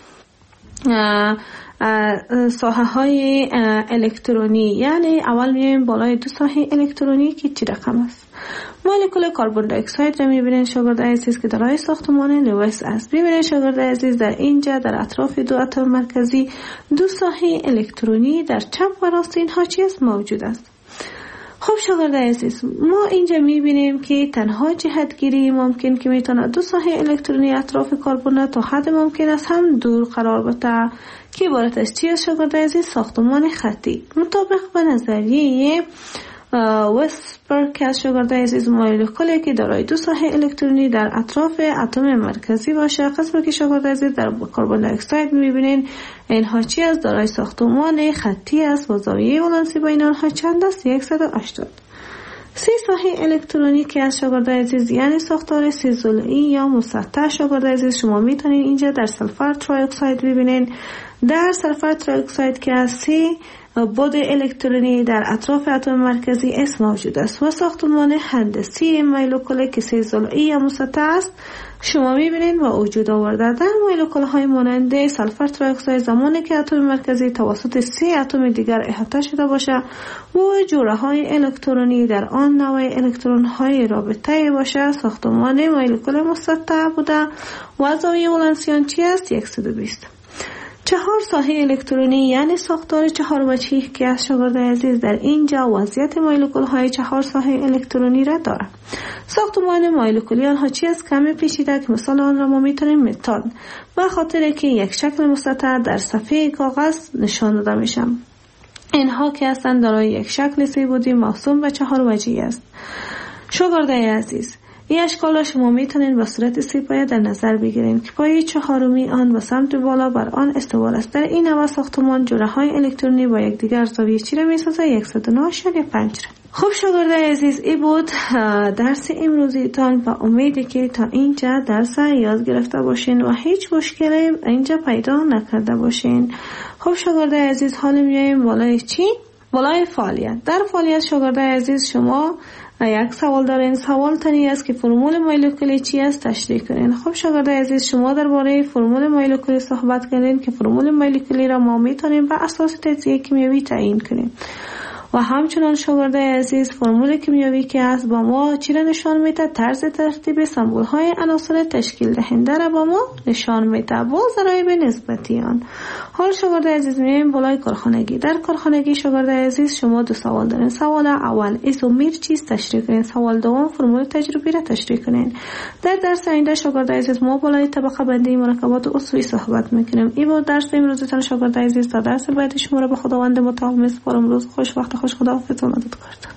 ساحه های الکترونی، یعنی اول میایم بالای دو ساحه الکترونی که چی رقم است. مولکول کربن دی اکساید را میبینین شاگردای عزیز که دارای ساختمان لوئیس است. ببینید شاگردای عزیز در اینجا در اطراف دو اتم مرکزی دو ساحه الکترونی در چپ و راست اینها چی است موجود است. خب شاگردای عزیز ما اینجا میبینیم که تنها جهتگیری ممکن که میتونه دو ساحه الکترونی اطراف کربن تا حد ممکن است هم دور قرار بده که عبارت از چی است شاگردای عزیز؟ ساختمان خطی. مطابق به نظریه وسپر که شاگردای عزیز مولکولی که دارای دو ساحه الکترونی در اطراف اتم مرکزی باشه، قسمی که شاگردای عزیز در کربن دی اکساید میبینین اینها چی است؟ دارای ساختمان خطی است و زاویه ولانسی بین آنها چند است؟ 180. سه ساحه الکترونی که از شاگردای عزیز یعنی ساختار سه ضلعی یا مسطح شاگردای عزیز شما میتونین اینجا در سلفر تری اکساید ببینین. در سلفر تری اکساید که از سه بود الکترونی در اطراف اتم مرکزی اس موجود است و ساختمان هندسی مولکولی که سه ضلعی یا مسطح است شما میبینید و وجود آورده. در مولکول های مانند سلفر تری اکساید زمانی که اتم مرکزی توسط سه اتم دیگر احاطه شده باشه و جوره های الکترونی در آن نوع الکترون های رابطه باشه ساختمان مولکول مسطح بوده و زاویه ولانسی آن چی است؟ 120. چهار ساحه الکترونی یعنی ساختار چهار وجهی که از شاگردای عزیز در اینجا وضعیت مولکول های چهار ساحه الکترونی را داره. ساختمان مولکولی آنها چی است؟ کمی پیچیده که مثال آن را ما میتونیم متان به خاطر که یک شکل مسطح در صفحه کاغذ نشان داده میشه. اینها که هستند دارای یک شکل سه بعدی موسوم به چهار وجهی است. شاگردای عزیز این اشکال را شما میتونین به صورت سه پایه در نظر بگیرین که پایه چهارمی آن و سمت بالا بر آن استوار است. در این نوع ساختمان جوره های الکترونی با یکدیگر زاویه چی را میسازه؟ 109.5. خب شاگردای عزیز این بود درس امروزیتان و امیدی که تا اینجا درس یاد گرفته باشین و هیچ مشکلی اینجا پیدا نکرده باشین. خب شاگردای عزیز حالا میایم بالای چی؟ بالای فعالیت. در فعالیت شاگردای عزیز شما یک سوال دارین. سوال تنی است که فرمول مولکولی چی است تشریح کنین. خب شاگردای عزیز شما درباره فرمول مولکولی صحبت کردین که فرمول مولکولی را ما میتونیم بر اساس تجزیه کیمیایی تعیین کنیم و همچنان شاگردای عزیز فرمول کیمیایی که است با ما چی را نشان میده؟ طرز ترتیب سمبول های عناصر تشکیل دهنده را با ما نشان میده با ضرایب نسبتی آن. حال شاگردای عزیز میایم بالای کارخانگی. در کارخانگی شاگردای عزیز شما دو سوال دارین. سوال اول ایزومر چیست تشریح کنین. سوال دوم فرمول تجربی را تشریح کنین. در درس آینده شاگردای عزیز ما بالای طبقه بندی مرکبات عضوی صحبت میکنیم. این بود درس امروزتان شاگردای عزیز. تا درس بعد شما را به خداوند متعال میسپارم. روز خوش، وقت خوش. خداحافظ و مددکار.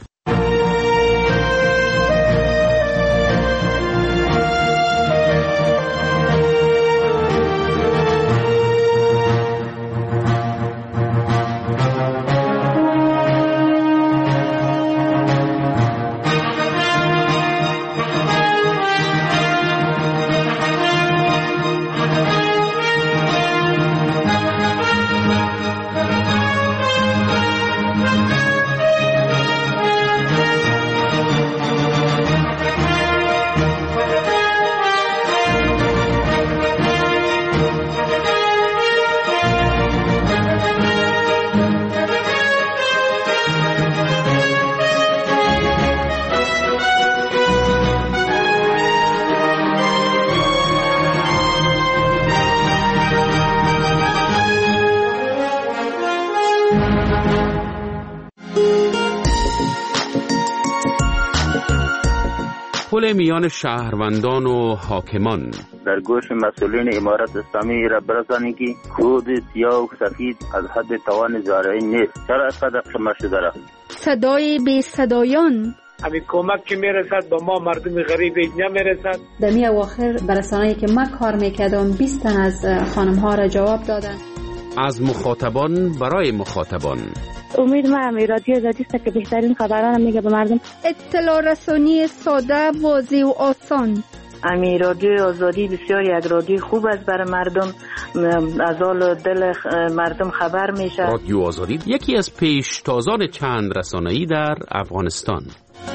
پل میان شهروندان و حاکمان. در گوش مسئولین امارت اسلامی را برسانید که کود سیاه و سفید از حد توان زارعین نیست. چرا اینقدر خمه شده را؟ صدای بی صدایان همین کمک که میرسد به ما مردم غریب نمیرسد. در می اواخر برسانه‌ای که من کار میکردم 20 تن از خانم ها را جواب دادن. از مخاطبان برای مخاطبان. امید من رادیو آزادی است که بهترین خبران میگه به مردم. اطلاع رسانی ساده، واضح و آسان. رادیو آزادی بسیار یک رادیو خوب است برای مردم، از حال دل مردم خبر میشه. رادیو آزادی یکی از پیشتازان چند رسانه‌ای در افغانستان.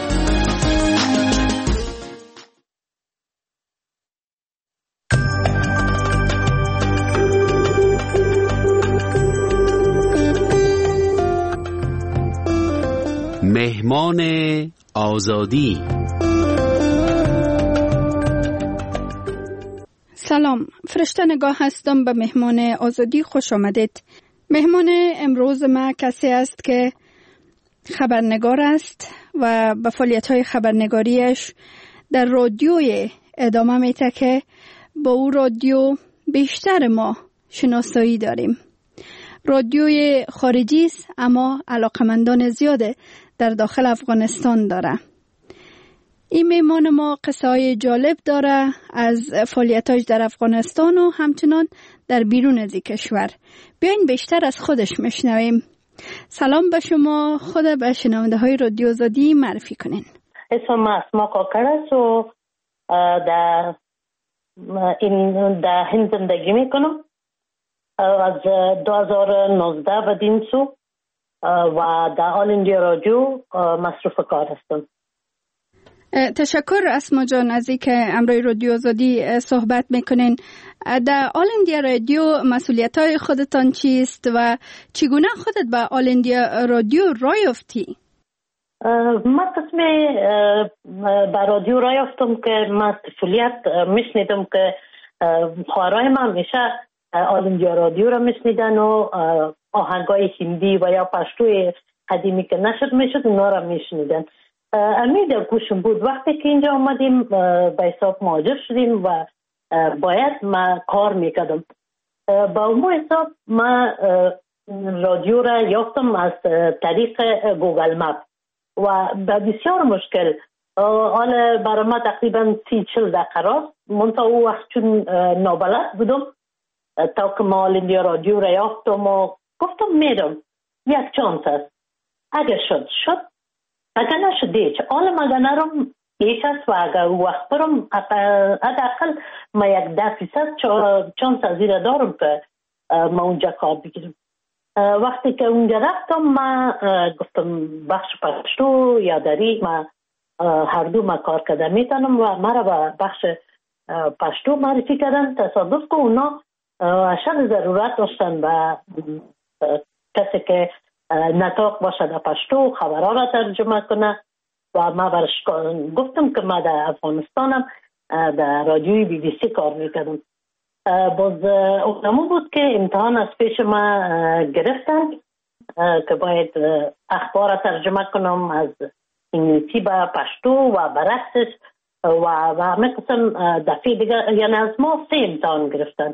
مهمان آزادی. سلام، فرشته نگاه هستم. به مهمان آزادی خوش آمدید. مهمان امروز ما کسی است که خبرنگار است و به فعالیت‌های خبرنگاریش در رادیوی ادامه میده که با او رادیو بیشتر ما شناسایی داریم. رادیوی خارجی است اما علاقمندان زیاد در داخل افغانستان داره. این مهمان ما قصه‌های جالب داره از فعالیتاش در افغانستان و همچنان در بیرون از کشور. بیاین بیشتر از خودش میشنویم. سلام به شما، خود به شنونده های رادیو آزادی معرفی کنین. اسمم اسما کاکر است و در هند زندگی میکنم. از 2019 به دین سو و در آل اندیا رادیو مصروف کار هستم. تشکر اسما جان از اینکه امروی رادیو آزادی صحبت میکنین. در آل اندیا رادیو مسئولیت‌های خودتان چیست و چگونه خودت به آل اندیا رادیو راه یافتی؟ من قسم به رادیو راه یافتم که مسئولیت میشنیدم که خواهرای من میشه آل اندیا رادیو را میشنیدن و آهنگای هندی و یا پشتوی قدیمی که نشد میشد اونا را میشنیدن. امید گوشم بود. وقتی که اینجا آمدیم به حساب مهاجر شدیم و باید ما کار میکردم. با اون حساب ما رادیو را یافتم از طریق گوگل مپ و به بسیار مشکل. حالا برای ما تقریبا 30-40 دقیقه راست. منطقه او وقت چون نابلد بودم تا که ما اندیا رادیو را یافتم و گفتم میرم یک چانس است. اگر شد اگر نشده چه حالا مگه نرم یک است و اگر وقت برم حداقل ما 10% چانس از این دارم که ما اونجا کار بگیرم. وقتی که اونجا رفتم ما گفتم بخش پشتو یا دری ما هر دو ما کار کردم میتونم و ما را به بخش پشتو معرفی کردن. تصادف که اونا اشد ضرورت داشتن و کسی که نطاق باشه در پشتو خبرها را ترجمه کنه و ما برش گفتم که ما در افغانستانم در رادیوی بی بی سی کار میکردم. باز اونمو بود که امتحان از پیش ما گرفتن که باید اخبار را ترجمه کنم از انگلیسی به پشتو و برعکسش و همه قسم دفعه دیگه، یعنی از ما 3 امتحان گرفتن.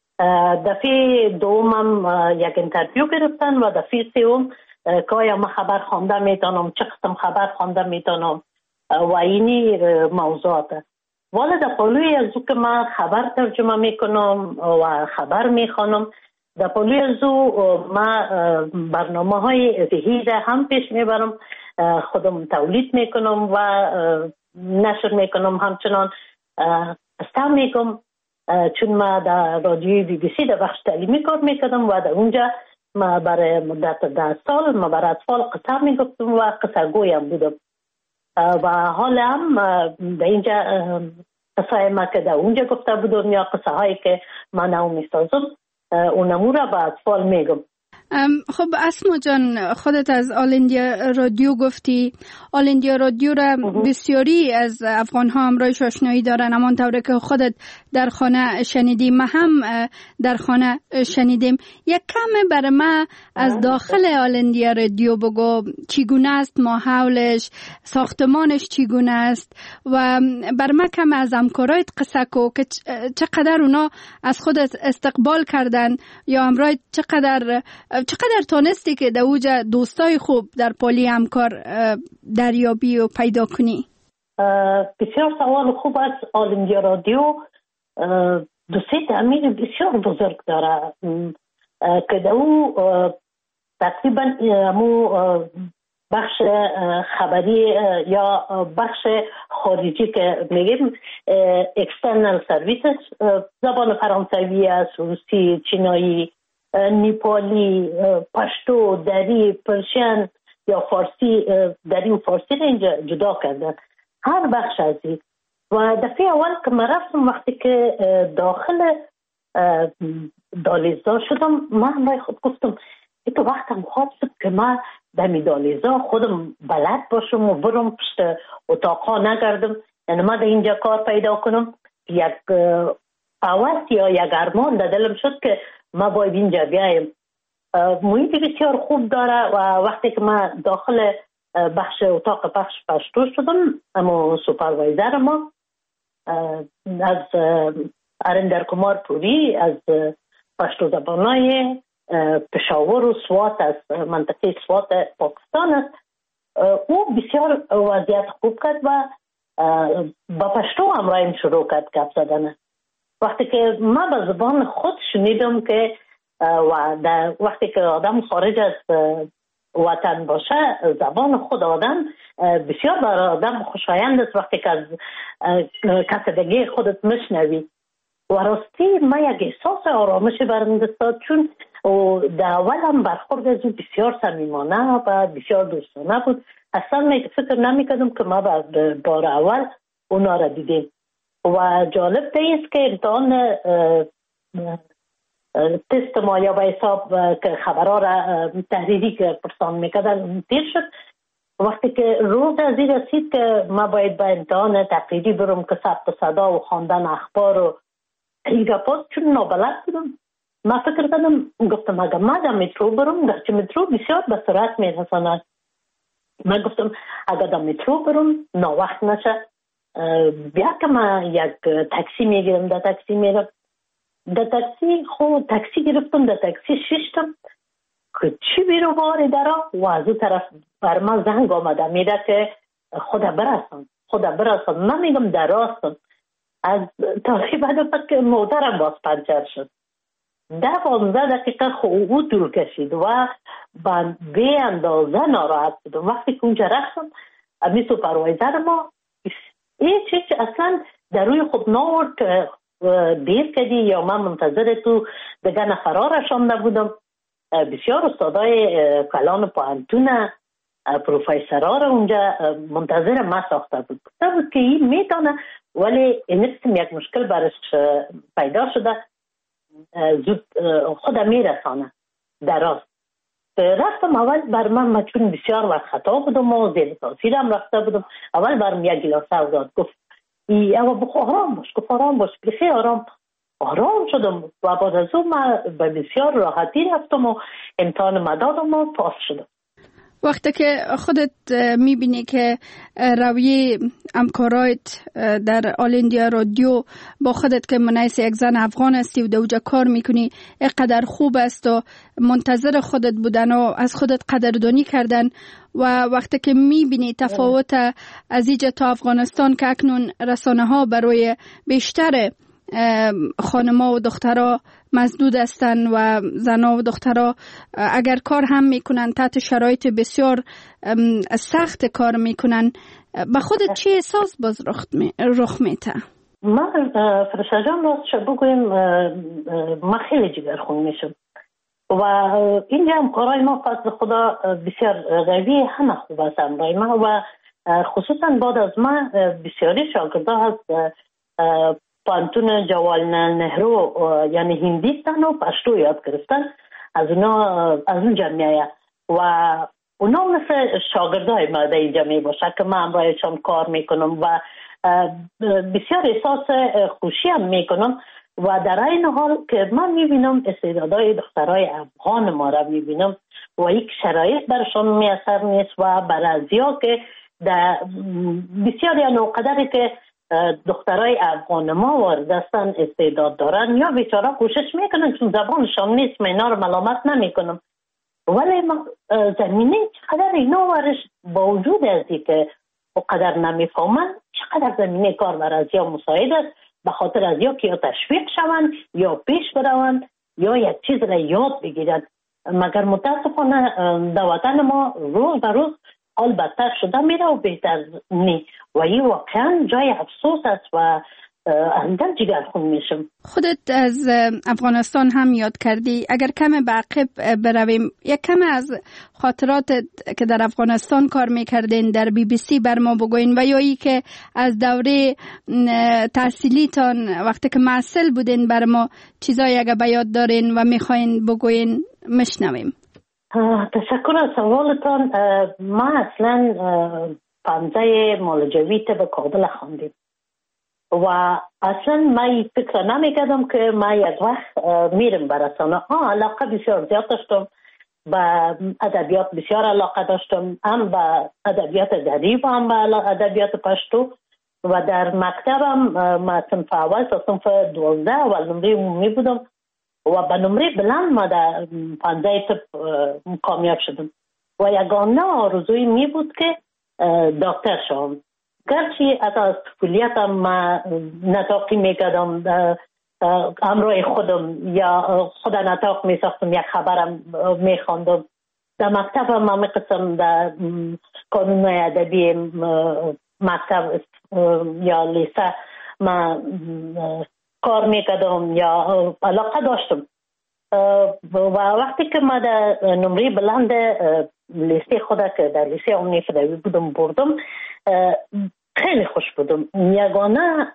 دفعه دومم یک انترویو گرفتن و دفعه سوم که آیا من خبر خوانده میتونم، چه قسم خبر خوانده میتونم و اینی موضوعات. ولی در پلوی از او که من خبر ترجمه میکنم و خبر میخوانم، در پلوی از او من برنامه های ذهی هم پیش میبرم، خودم تولید میکنم و نشر میکنم. همچنان استعمال میکنم چون ما در رادیوی بی بی سی در بخش تعلیمی کار میکردم و در اونجا ما برای مدت 10 سال ما برای اطفال قصه میگفتم و قصه گویم بودم و حالا هم در اینجا قصه ما که در اونجا گفته بودم یا قصه هایی که من نو میسازم اونمو را به اطفال میگم. خب اسما جان، خودت از آل اندیا رادیو گفتی. آل اندیا رادیو را بسیاری از افغان ها همراهش آشنایی دارن، همان طوری که خودت در خانه شنیدیم، ما هم در خانه شنیدیم. یک کم برای ما از داخل آل اندیا رادیو بگو، چگونه است ماحولش، ساختمانش چگونه است و برای ما کم از همکارایت قصه کو که چقدر اونا از خودت استقبال کردن یا همراهت چقدر چقدر تانستی که در اوجا دوستای خوب در پالی همکار دریابی و پیدا کنی؟ بسیار سوال خوب است. آل اندیا رادیو دوستی تعمیر بسیار بزرگ داره که در او تقریبا همو بخش خبری یا بخش خارجی که میگیم اکسترنال سرویسز، زبان فرانسوی است، روسی، چینایی، نیپالی، پشتو، دری، پرشین یا فارسی، دری و فارسی را اینجا جدا کردن، هر بخش از این. و دفعه اول که من رفتم وقتی که داخل دالیزا شدم، من برای خود گفتم تو وقتم خواب شد که من دمی دالیزا خودم بلد باشم و برم پشت اتاقا نگردم، یعنی من در اینجا کار پیدا کنم. یک آواز یا یک ارمان در دلم شد که ما باید اینجا بیایم. محیط بسیار خوب داره و وقتی که من داخل بخش اتاق بخش پشتو شدم، اما سوپروایزر ما از ارندر کمار پوری از پشتو زبانای پشاور و سوات از منطقه سوات پاکستان است. او بسیار وضعیت خوب کرد و با پشتو همراهیم شروع کرد گپ زدن. وقتی که من به زبان خود شنیدم که وقتی که آدم خارج از وطن باشه، زبان خود آدم بسیار برای آدم خوشایند است. وقتی که از کسدگی خودت مشنوی و راستی من یک احساس آرامش برم داد، چون در اول هم برخورد از او بسیار صمیمانه و بسیار دوستانه بود. اصلا فکر نمی‌کردم که ما بار اول اونا را دیدیم. و جالب است که امتحان تست ما یا به حساب که خبرها را تحریری که پرسان میکردن تیر شد. وقتی که روز از این رسید که ما باید به امتحان تقریری برم که ثبت صدا و خواندن اخبار و این گپات، چون نابلد بودم، ما فکر کردم، گفتم اگر ما در مترو برم، گرچه مترو بسیار به سرعت میرساند، من گفتم اگر در مترو برم ناوقت نشه، بیا که من یک تاکسی میگیرم، در تاکسی میرم. در تاکسی تاکسی گرفتم، در تاکسی ششتم که چی بیرو باری درا و از اون طرف بر من زنگ آمده میده که خدا برسان. من میگم در راستم. از تقریبا که موترم باز پنچر شد. 10-15 دقیقه او طول کشید و به اندازه ناراحت بودم. وقتی که اونجا رفتم، امی سوپروایزر ما هیچ اصلا در روی خود ناورد که دیر کردی یا من منتظر تو دیگه نفرها رشانده بودم. بسیار استادای کلان پوهنتون، پروفیسرها را اونجا منتظر ما ساخته بود. گفته بود که این میتونه، ولی این قسم یک مشکل برش پیدا شده، زود خود میرسانه در راست. رفتم اول بر من چون بسیار وقت خطا بودم و زیر تاثیرم رفته بودم، اول برم یک گلاسه داد، گفت اما بخو آرام باش بخی آرام شدم و بعد از اون من به بسیار راحتی رفتم و امتحان مدادم و پاس شدم. وقتی که خودت میبینی که رویه همکارایت در آل اندیا رادیو با خودت که منیس یک زن افغان هستی و دوجا کار میکنی اینقدر خوب است و منتظر خودت بودن و از خودت قدردانی کردن، و وقتی که میبینی تفاوت از اینجا تا افغانستان که اکنون رسانه ها برای بیشتر خانما و دخترها مسدود هستن و زنها و دخترها اگر کار هم میکنن تحت شرایط بسیار سخت کار میکنن، به خودت چه احساس باز رخ میته؟ من فرشته جان راستش بگویم من خیلی جگرخون میشم و اینجا هم کارهای ما فضل خدا بسیار قوی، همه خوب است امرای ما و خصوصا بعد از ما بسیاری شاگرده هست پانتون جوالنال نهرو یعنی هندیستان و پشتو یاد گرفتن، از اون جمعیه و اونا مثل شاگردای ما در این جمعیه باشه که من امرایشان کار میکنم و بسیار احساس خوشی هم میکنم و در این حال که من میبینم استعدادهای دخترای افغان ما را میبینم و یک شرایط برشان میاثر نیست و برازیا که در بسیار یا نوقدری که دخترای افغان ما وارد هستن استعداد دارن یا بیچاره کوشش میکنن چون زبانشان نیست، من اینا رو ملامت نمیکنم، ولی زمینه چقدر اینا ورش با وجود از اینکه وقدر نمیفهمن چقدر زمینه کار بر از یا مساعد است، به خاطر از یا که یا تشویق شوند یا پیش بروند یا یک چیز را یاد بگیرند. مگر متاسفانه در وطن ما روز به روز حال بدتر شده میره و بهتر نی و این واقعا جای افسوس است و اندر جگرخون میشم. خودت از افغانستان هم یاد کردی، اگر کم به عقب برویم یک کم از خاطرات که در افغانستان کار میکردین در BBC بر ما بگوین و یا ای که از دوره تحصیلیتان وقتی که معسل بودین بر ما چیزایی اگر به یاد دارین و میخواین بگوین مشنویم. تشکر از سوالتان. ما اصلا پانزه مالجویت به کابل خواندیم و اصلا من فکر نمیکردم که ما یک وقت میرم به رسانه. علاقه بسیار زیاد داشتم، به ادبیات بسیار علاقه داشتم، هم به ادبیات دری و هم به ادبیات پشتو و در مکتبم ما صنف اول تا صنف 12 اول نمره عمومی بودم و به نمره بلند ما در 15 طب کامیاب شدم و یگانه آرزوی می بود که دکتر شوم. گرچه از طفولیتم ما نطاقی میکردم، همراه خودم یا خود نطاق میساختم، یک خبرم میخواندم. در مکتبم ما میقسم در کانونهای ادبی مکتب یا لیسه ما کار میکردم یا علاقه داشتم و وقتی که ما در نمره بلند لیسه خود که در لیسه عمومی فدایی بودم بردم خیلی خوش بودم. یگانه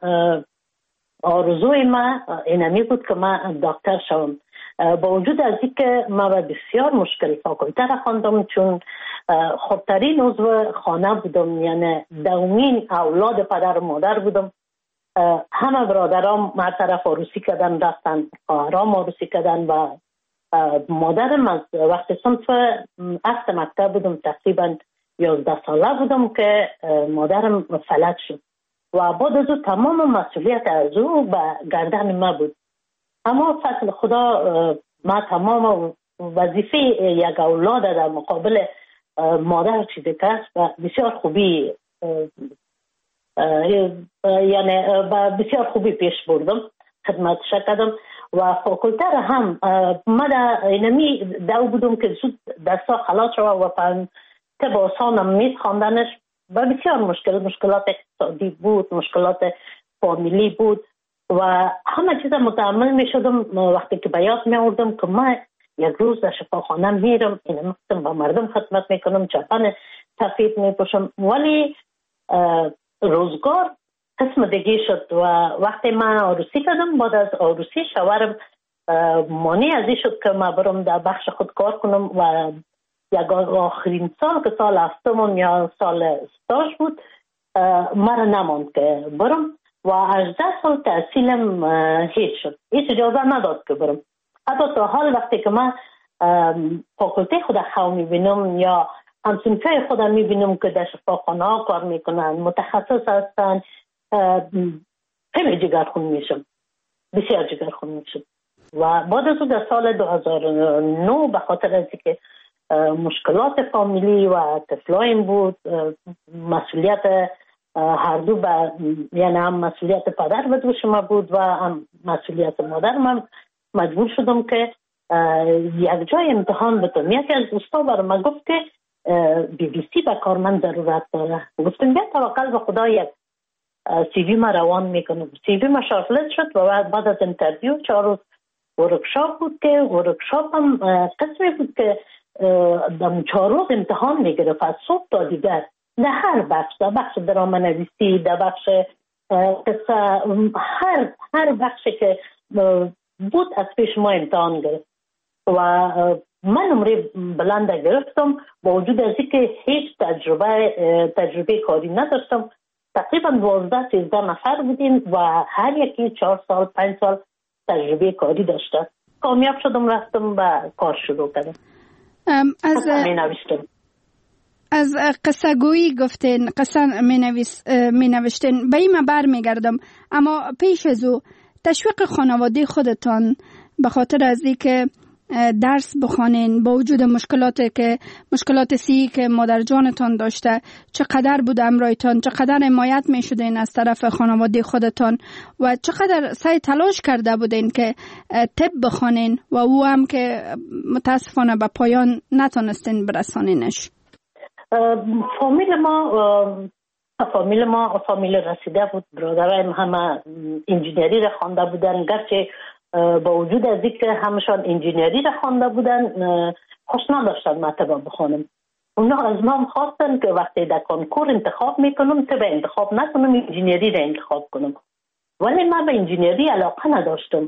آرزوی ما اینمی بود که ما دکتر شوم. با وجود از اینکه ما بسیار مشکل فاکولته را خواندم چون خودترین عضو خانه بودم، یعنی دومین اولاد پدر و مادر بودم. همه برادرام ما طرف عروسی کردن رفتن، خواهرام عروسی کردن و مادرم از وقتی صنف هفت مکتب بودم تقریبا 11 ساله بودم که مادرم فلج شد و بعد از او تمام مسئولیت از او به گردن ما بود. اما فضل خدا ما تمام وظیفه یک اولاد در مقابل مادر چیزی که است و بسیار خوبی یعنی بسیار خوبی پیش بردم، خدمتش کردم و فاکولته را هم ما در اینمی دو بودم که زود دستا خلاص شد و طب آسانم میز خواندنش و بسیار مشکلات اقتصادی بود، مشکلات فامیلی بود و همه چیز متحمل می شدم. وقتی که به یاد می آوردم که ما یک روز در شفاخانه میرم، این با مردم خدمت میکنم، چپن سفید میپوشم، ولی روزگار قسم دیگه شد و وقتی من عروسی کردم بعد از عروسی شوهرم مانع از این شد که من برم در بخش خود کار کنم و یک آخرین سال که سال هفتم یا سال استاژ بود مرا نماند که برم و 18 سال تحصیلم هیچ شد، هیچ اجازه نداد که برم. حتی تا حال وقتی که من فاکولته خود خواه میبینم یا همسنفه خود میبینم که در شفاخانه ها کار میکنن، متخصص هستن، خیلی جگرخون میشم، بسیار جگرخون میشم. و بعد از در سال 2009 به خاطر از که مشکلات فامیلی و طفلایم بود، مسئولیت هر دو یعنی هم مسئولیت پدر به دوش ما بود و هم مسئولیت مادر من مجبور شدم که یک جای امتحان بتونم. یکی از دوستا برای من گفت که BBC به کار من ضرورت داره. گفتم بیا توکل به خدا یک سی وی ما روان میکنم. سی وی ما شارتلیست شد و بعد از انترویو 4 روز ورکشاپ بود که ورکشاپ هم قسمی بود که 4 روز امتحان میگرفت از صبح تا دیگر در هر بخش، در بخش درام نویسی، در بخش قصه، هر بخشی که بود از پیش ما امتحان گرفت و من نمره بلند گرفتم با وجود از اینکه هیچ تجربه کاری نداشتم. تقریبا 12-13 نفر بودیم و هر یکی 4 سال 5 سال تجربه کاری داشته. کامیاب شدم، رفتم و کار شروع کردم. از قصه گویی گفتین، قصه می نوشتین، به این من بر می گردم. اما پیش از او تشویق خانواده خودتان به خاطر از این که درس بخوانین با وجود مشکلات صحی که مادر جانتان داشته، چقدر بود همراهتان، چقدر حمایت می شدین از طرف خانواده خودتان و چقدر سعی تلاش کرده بودین که طب بخوانین و او هم که متاسفانه به پایان نتونستین برسانینش؟ فامیل ما فامیل رسیده بود. برادرایم همه انجینری را خوانده بودن، گرچه با وجود از اینکه همشان انجینری را خوانده بودن خوش نداشتن مطلب بخونم. اونا از ما خواستن که وقتی در کنکور انتخاب میکنم طب انتخاب نکنم، انجینری را انتخاب کنم، ولی من به انجینری علاقه نداشتم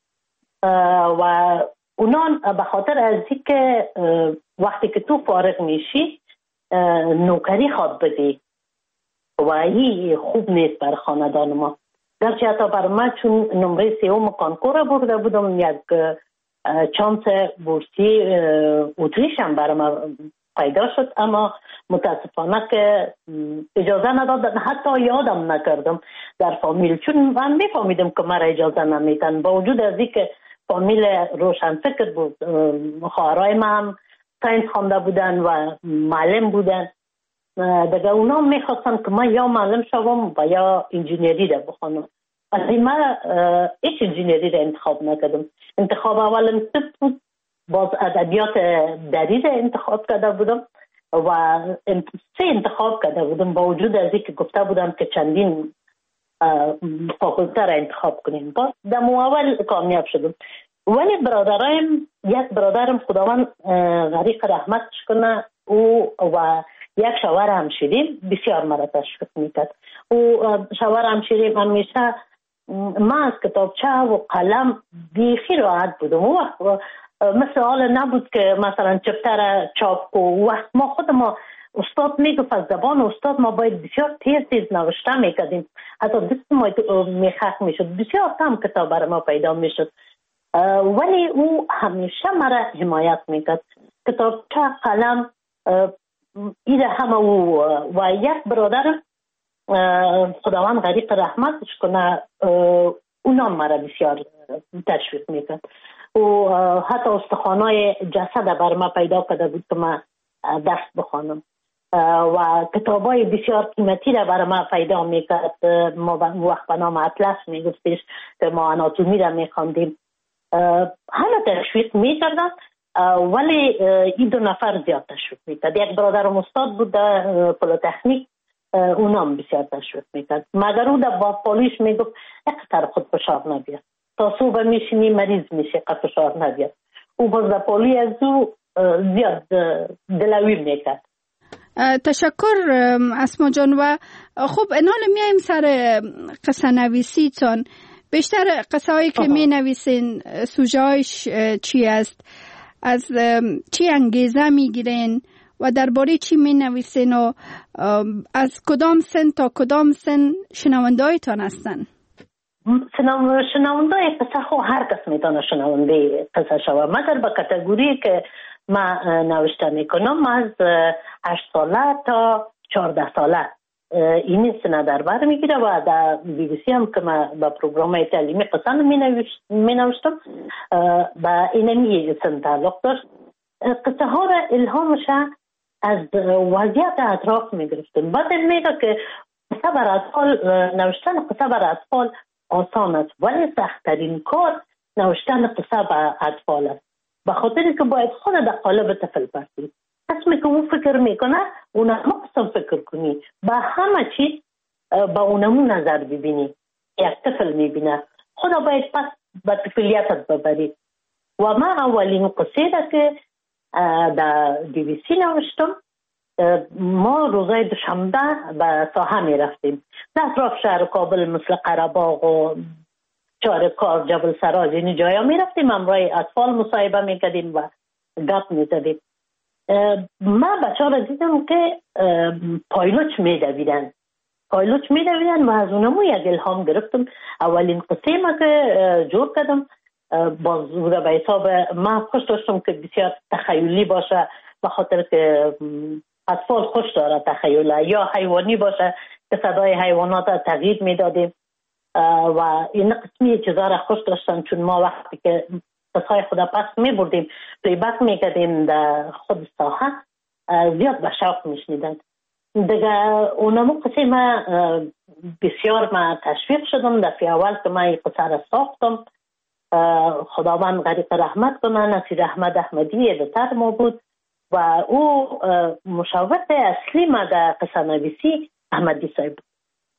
و اونا به خاطر از اینکه وقتی که تو فارغ میشی نوکری خواد بدی و این خوب نیست بر خاندان ما. گرچه حتی بر من چون نمره 3 کنکور برده بودم، یک چانس بورسی اتریش هم بر من پیدا شد، اما متاسفانه که اجازه ندادن، حتی یادم نکردم در فامیل، چون من میفهمیدم که مرا اجازه نمیدن با وجود از اینکه فامیل روشن فکر بود. خواهرای من هم ساینس خوانده بودن و معلم بودن، دیگه اونا میخواستن که من یا معلم شوم و یا انجینری را بخونم. ولی من هیچ انجینری را انتخاب نکردم. انتخاب اولم طب بود، باز ادبیات دری را انتخاب کرده بودم و 3 انتخاب کرده بودم با وجود از اینکه گفته بودم که چندین فاکولته را انتخاب کنیم. باز در اول کامیاب شدم. ولی یک برادرم خداوند غریق رحمتش کنه، او و یک شوهر همشیریم بسیار مرا تشویق میکرد. او شوهر همشیریم همیشه من از کتابچه و قلم بیخی راحت بودم. او وقت مثل حال نبود که مثلا چپتر چاپ کو. وقت ما خود ما استاد میگفت از زبان استاد ما باید بسیار تیز نوشته میکردیم، حتی دست ما میخک میشد، بسیار کم کتاب برای ما پیدا میشد. ولی او همیشه مرا حمایت میکرد. کتابچه قلم ایره همه او و یک برادر خداوند غریق رحمتش کنه اونا مرا بسیار تشویق میکرد. و حتی استخوانای جسد بر ما پیدا کرده بود که من درس بخوانم و کتابای بسیار قیمتی را بر ما پیدا میکرد. ما وقت به نام اطلس میگفتش که ما آناتومی را میخواندیم. همه تشویق میکردن، ولی این 2 نفر زیاد تشویق میکرد. یک برادرم استاد بود در پلیتکنیک، اونام بسیار تشویق میکرد، مگر او در پالیش میگفت اقتر خود فشار نبید، تا صبح میشینی مریض میشه قد فشار نبید. او باز در پالی از او زیاد دلوی میکرد. تشکر اسما جان. و خب انال میایم سر قصه نویسی تان. بیشتر قصه هایی که می نویسین سوژه هایش چی است؟ از چی انگیزه می گیرین و درباره چی می نویسین و از کدام سن تا کدام سن شنونده هایتان هستن؟ شنونده قصه خو هر کس میتونه شنونده قصه شوه، مگر به کاتگوری که من نوشته میکنم از 8 ساله تا 14 ساله این سنه در بر میگیره و در BBC هم که من با پروگرام تعلیمی قصه می نوشتم با اینمی سن تعلق داشت. قصه ها را الهامش از وضعیت اطراف می گرفتم. بعد میگه که قصه بر اطفال نوشتن قصه بر اطفال آسان است، ولی سخت‌ترین کار نوشتن قصه بر اطفال است، به خاطر که باید خود در قالب طفل باشی. اسمی که اون فکر میکنه اونم قسم فکر کنی، با همه چیز با اونمون نظر ببینی. یک طفل میبینه، خدا باید پس به طفلیتت ببری. و من اولین قصه را که در BBC نوشتم، ما روزای دوشنبه به ساحه میرفتیم در اطراف شهر کابل مثل قره‌باغ و چارکار، جبل سراج، این جایا میرفتیم، همراه اطفال مصاحبه میکردیم و گپ میزدیم. من بچه ها را دیدم که پایلوچ میدویدن و از اونمو یک الهام گرفتم. اولین قصه ما که جور کردم باز بوده به حساب من خوش داشتم که بسیار تخیلی باشه، به خاطر که اطفال خوش داره تخیله، یا حیوانی باشه که صدای حیوانات را تغییر میدادیم و این قسمی چیزا را خوش داشتن، چون ما وقتی که قصای خود پس می بردیم پلیبک می کردیم در خود ساحه زیاد به شوق می شنیدن. دیگه اونمو قصه ما بسیار ما تشویق شدم. دفعه اول که ما این قصه را ساختم خداوند غریق رحمت کنه، نصیر احمد احمدی ادیتور ما بود و او مشاور اصلی ما در قصه نویسی احمدی صاحب بود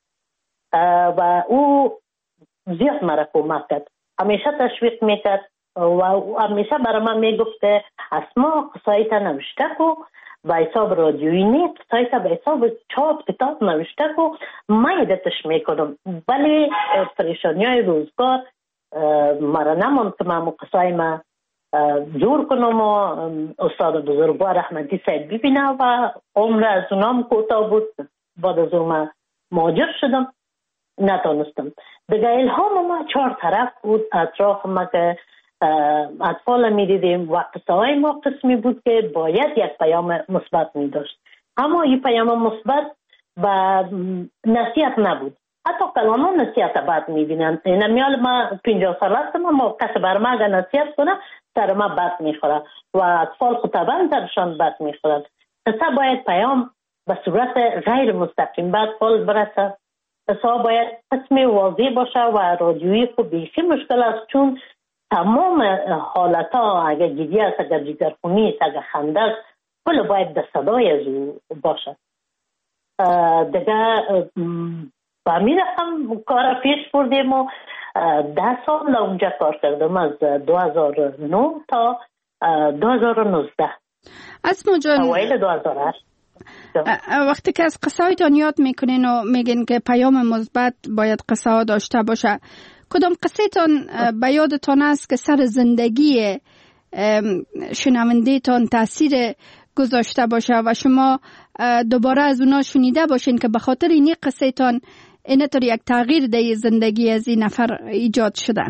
و او زیاد مرا کمک کرد، همیشه تشویق میکرد و همیشه برای من میگفت که اسما قصایت نوشته کو به حساب رادیویی نیست، قصایت به حساب چاپ کتاب نوشته کو، من ادتش میکنم. ولی پریشانی های روزگار مرا نماند که من قصای ما جور کنم و استاد بزرگوار احمدی صاحب ببینه و عمر از اونام کوتاه بود. بعد از اون مهاجر شدم، نتونستم. دیگه الهام ما 4 طرف بود اطراف ما که اطفال می دیدیم و قصه های ما قسمی بود که باید یک پیام مثبت می داشت، اما این پیام مثبت و نصیحت نبود. حتی کلاما نصیحت بد می بینن. این میال ما 50 سال هستم، ما کسی بر ما اگر نصیحت کنه سر ما بد می خوره و اطفال خطبان سرشان بد می خورد. قصه باید پیام به صورت غیر مستقیم به اطفال برسه. قصه باید قسم واضح باشه و رادیویی خب بیشی مشکل است، چون تمام حالت ها اگر جدی است، اگر جگرخونی است، اگر خنده است، کل باید در صدای از او باشه. دیگه با می رفتم کار پیش بردیم و 10 سال اونجا کار کردم، از 2009 تا 2019. اسما جان، اوایل 2008. وقتی که از قصه هایتان یاد میکنین و میگین که پیام مثبت باید قصه ها داشته باشه، کدام قصه تان به یادتان است که سر زندگی شنونده تان تاثیر گذاشته باشه و شما دوباره از اونا شنیده باشین که به خاطر این قصه تان اینطور یک تغییر در زندگی از این نفر ایجاد شده؟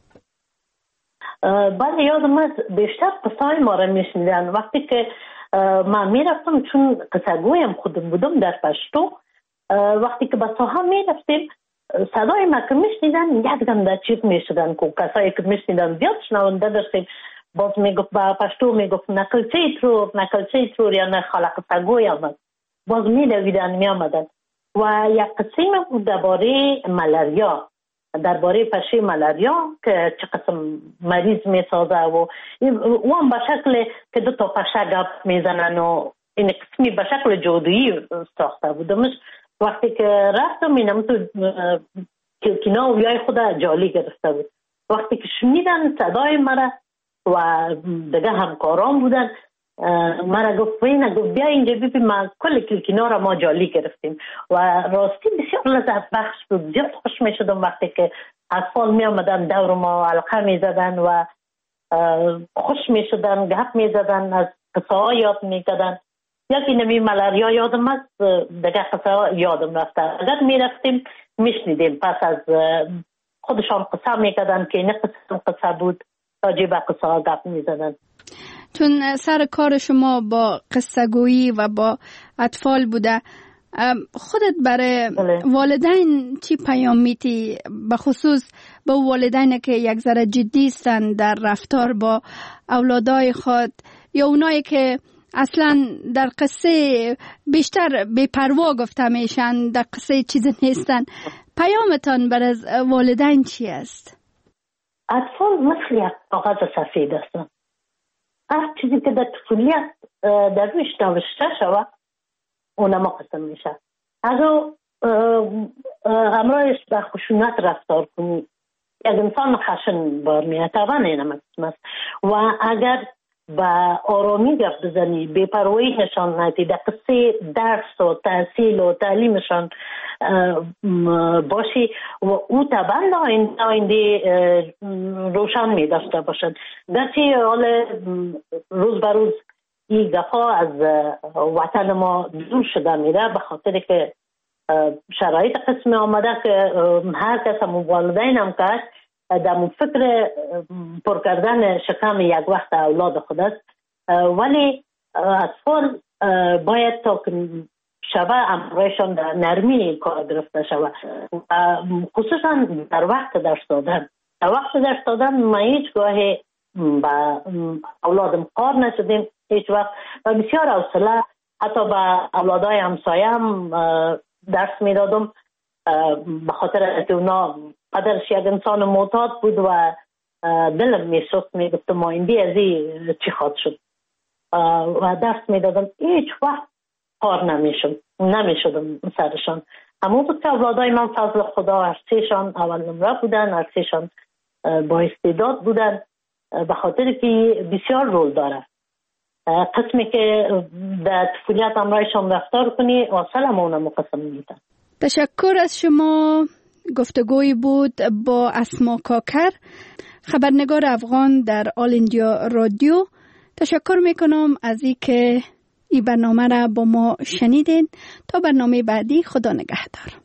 بله، یادم است بیشتر قصه های ما را میشنیدن. وقتی که من میرفتم، چون قصه گویم خودم بودم در پشتو، وقتی که به ساحه میرفتیم صدای ما که میشنیدن یک دم در چیز میشدن که کسایی که میشنیدن زیاد شنونده داشتیم. باز میگفت به پشتو میگفت نکلچه ترور یا نه خاله قصه گوی آمد، باز میدویدن میامدن. و یک قصه بود درباره ملاریا، درباره پشه ملاریا که چه قسم مریض میسازه و هم به شکل که 2 تا پشه گپ میزنن و این قسمی به شکل جادویی ساخته بودمش. وقتی که رفتم اینم تو کلکینا و بیای خود جالی گرفته بود. وقتی که شنیدن صدای مرا و دیگه همکاران بودن، مرا گفت بیا اینجا ببین ما کل کلکینا را ما جالی گرفتیم و راستی بسیار لذت بخش بود. زیاد خوش می شدم وقتی که اطفال می آمدن دور ما حلقه می زدن و خوش می شدن، گپ می زدن، از قصه ها یاد می کردن. یکی نمی ملاریا یادم است، دیگه قصه ها یادم رفته. اگر می رفتیم می شنیدیم، پس از خودشان قصه می کردن که این قصه بود، راجع به قصه ها گپ می زدن. چون سر کار شما با قصه گویی و با اطفال بوده، خودت برای والدین چی پیام میتی؟ به خصوص با والدین که یک ذره جدی هستن در رفتار با اولادای خود یا اونایی که اصلا در قصه بیشتر بی‌پروا گفته میشن، در قصه چیزی نیستن، پیامتان برای والدین چی است؟ اطفال مثل یک کاغذ سفید هستن. هر چیزی که در طفولیت در رویش نوشته شود اونما قسم میشه. اگر امرایش به خشونت رفتار کنی، یک انسان خشن بار میاد، طبعا اینم قسم است. و اگر با آرامی گفت بزنی، بی‌پروایی نشان ندی، در قصه درس و تحصیل و تعلیمشان باشی و او طبعا آینده روشن می داشته باشد. گرچه حال روز به روز این دفعه از وطن ما دور شده میره به خاطر که شرایط قسم آمده که هر کس والدین هم کرد در فکر پر کردن شکم یک وقت اولاد خود است، ولی اطفال باید تا شبه امرایشان در نرمی کار گرفته شود، خصوصا در وقت درس دادن. در وقت درس دادن ما هیچ گاهی و اولادم قار نشدیم هیچ وقت و بسیار حوصله حتی به اولادای همسایه هم درس میدادم به خاطر از اونا پدرش یک انسان معتاد بود و دلم میسوخت میگفتم ما ایندی از این چی خواد شد و درس میدادم هیچ وقت قار نمیشدم سرشان. همون بود که اولادای من فضل خدا هر سهشان اول نمره بودن، هر سهشان با استعداد بودن به خاطر که بسیار رول داره. قسمی که در طفولیت همراهشان رفتار کنی واصل همونه مقسم میدن. تشکر از شما. گفتگوی بود با اسما کاکر، خبرنگار افغان در آل اندیا رادیو. تشکر میکنم از این که این برنامه را با ما شنیدین. تا برنامه بعدی، خدا نگهدار.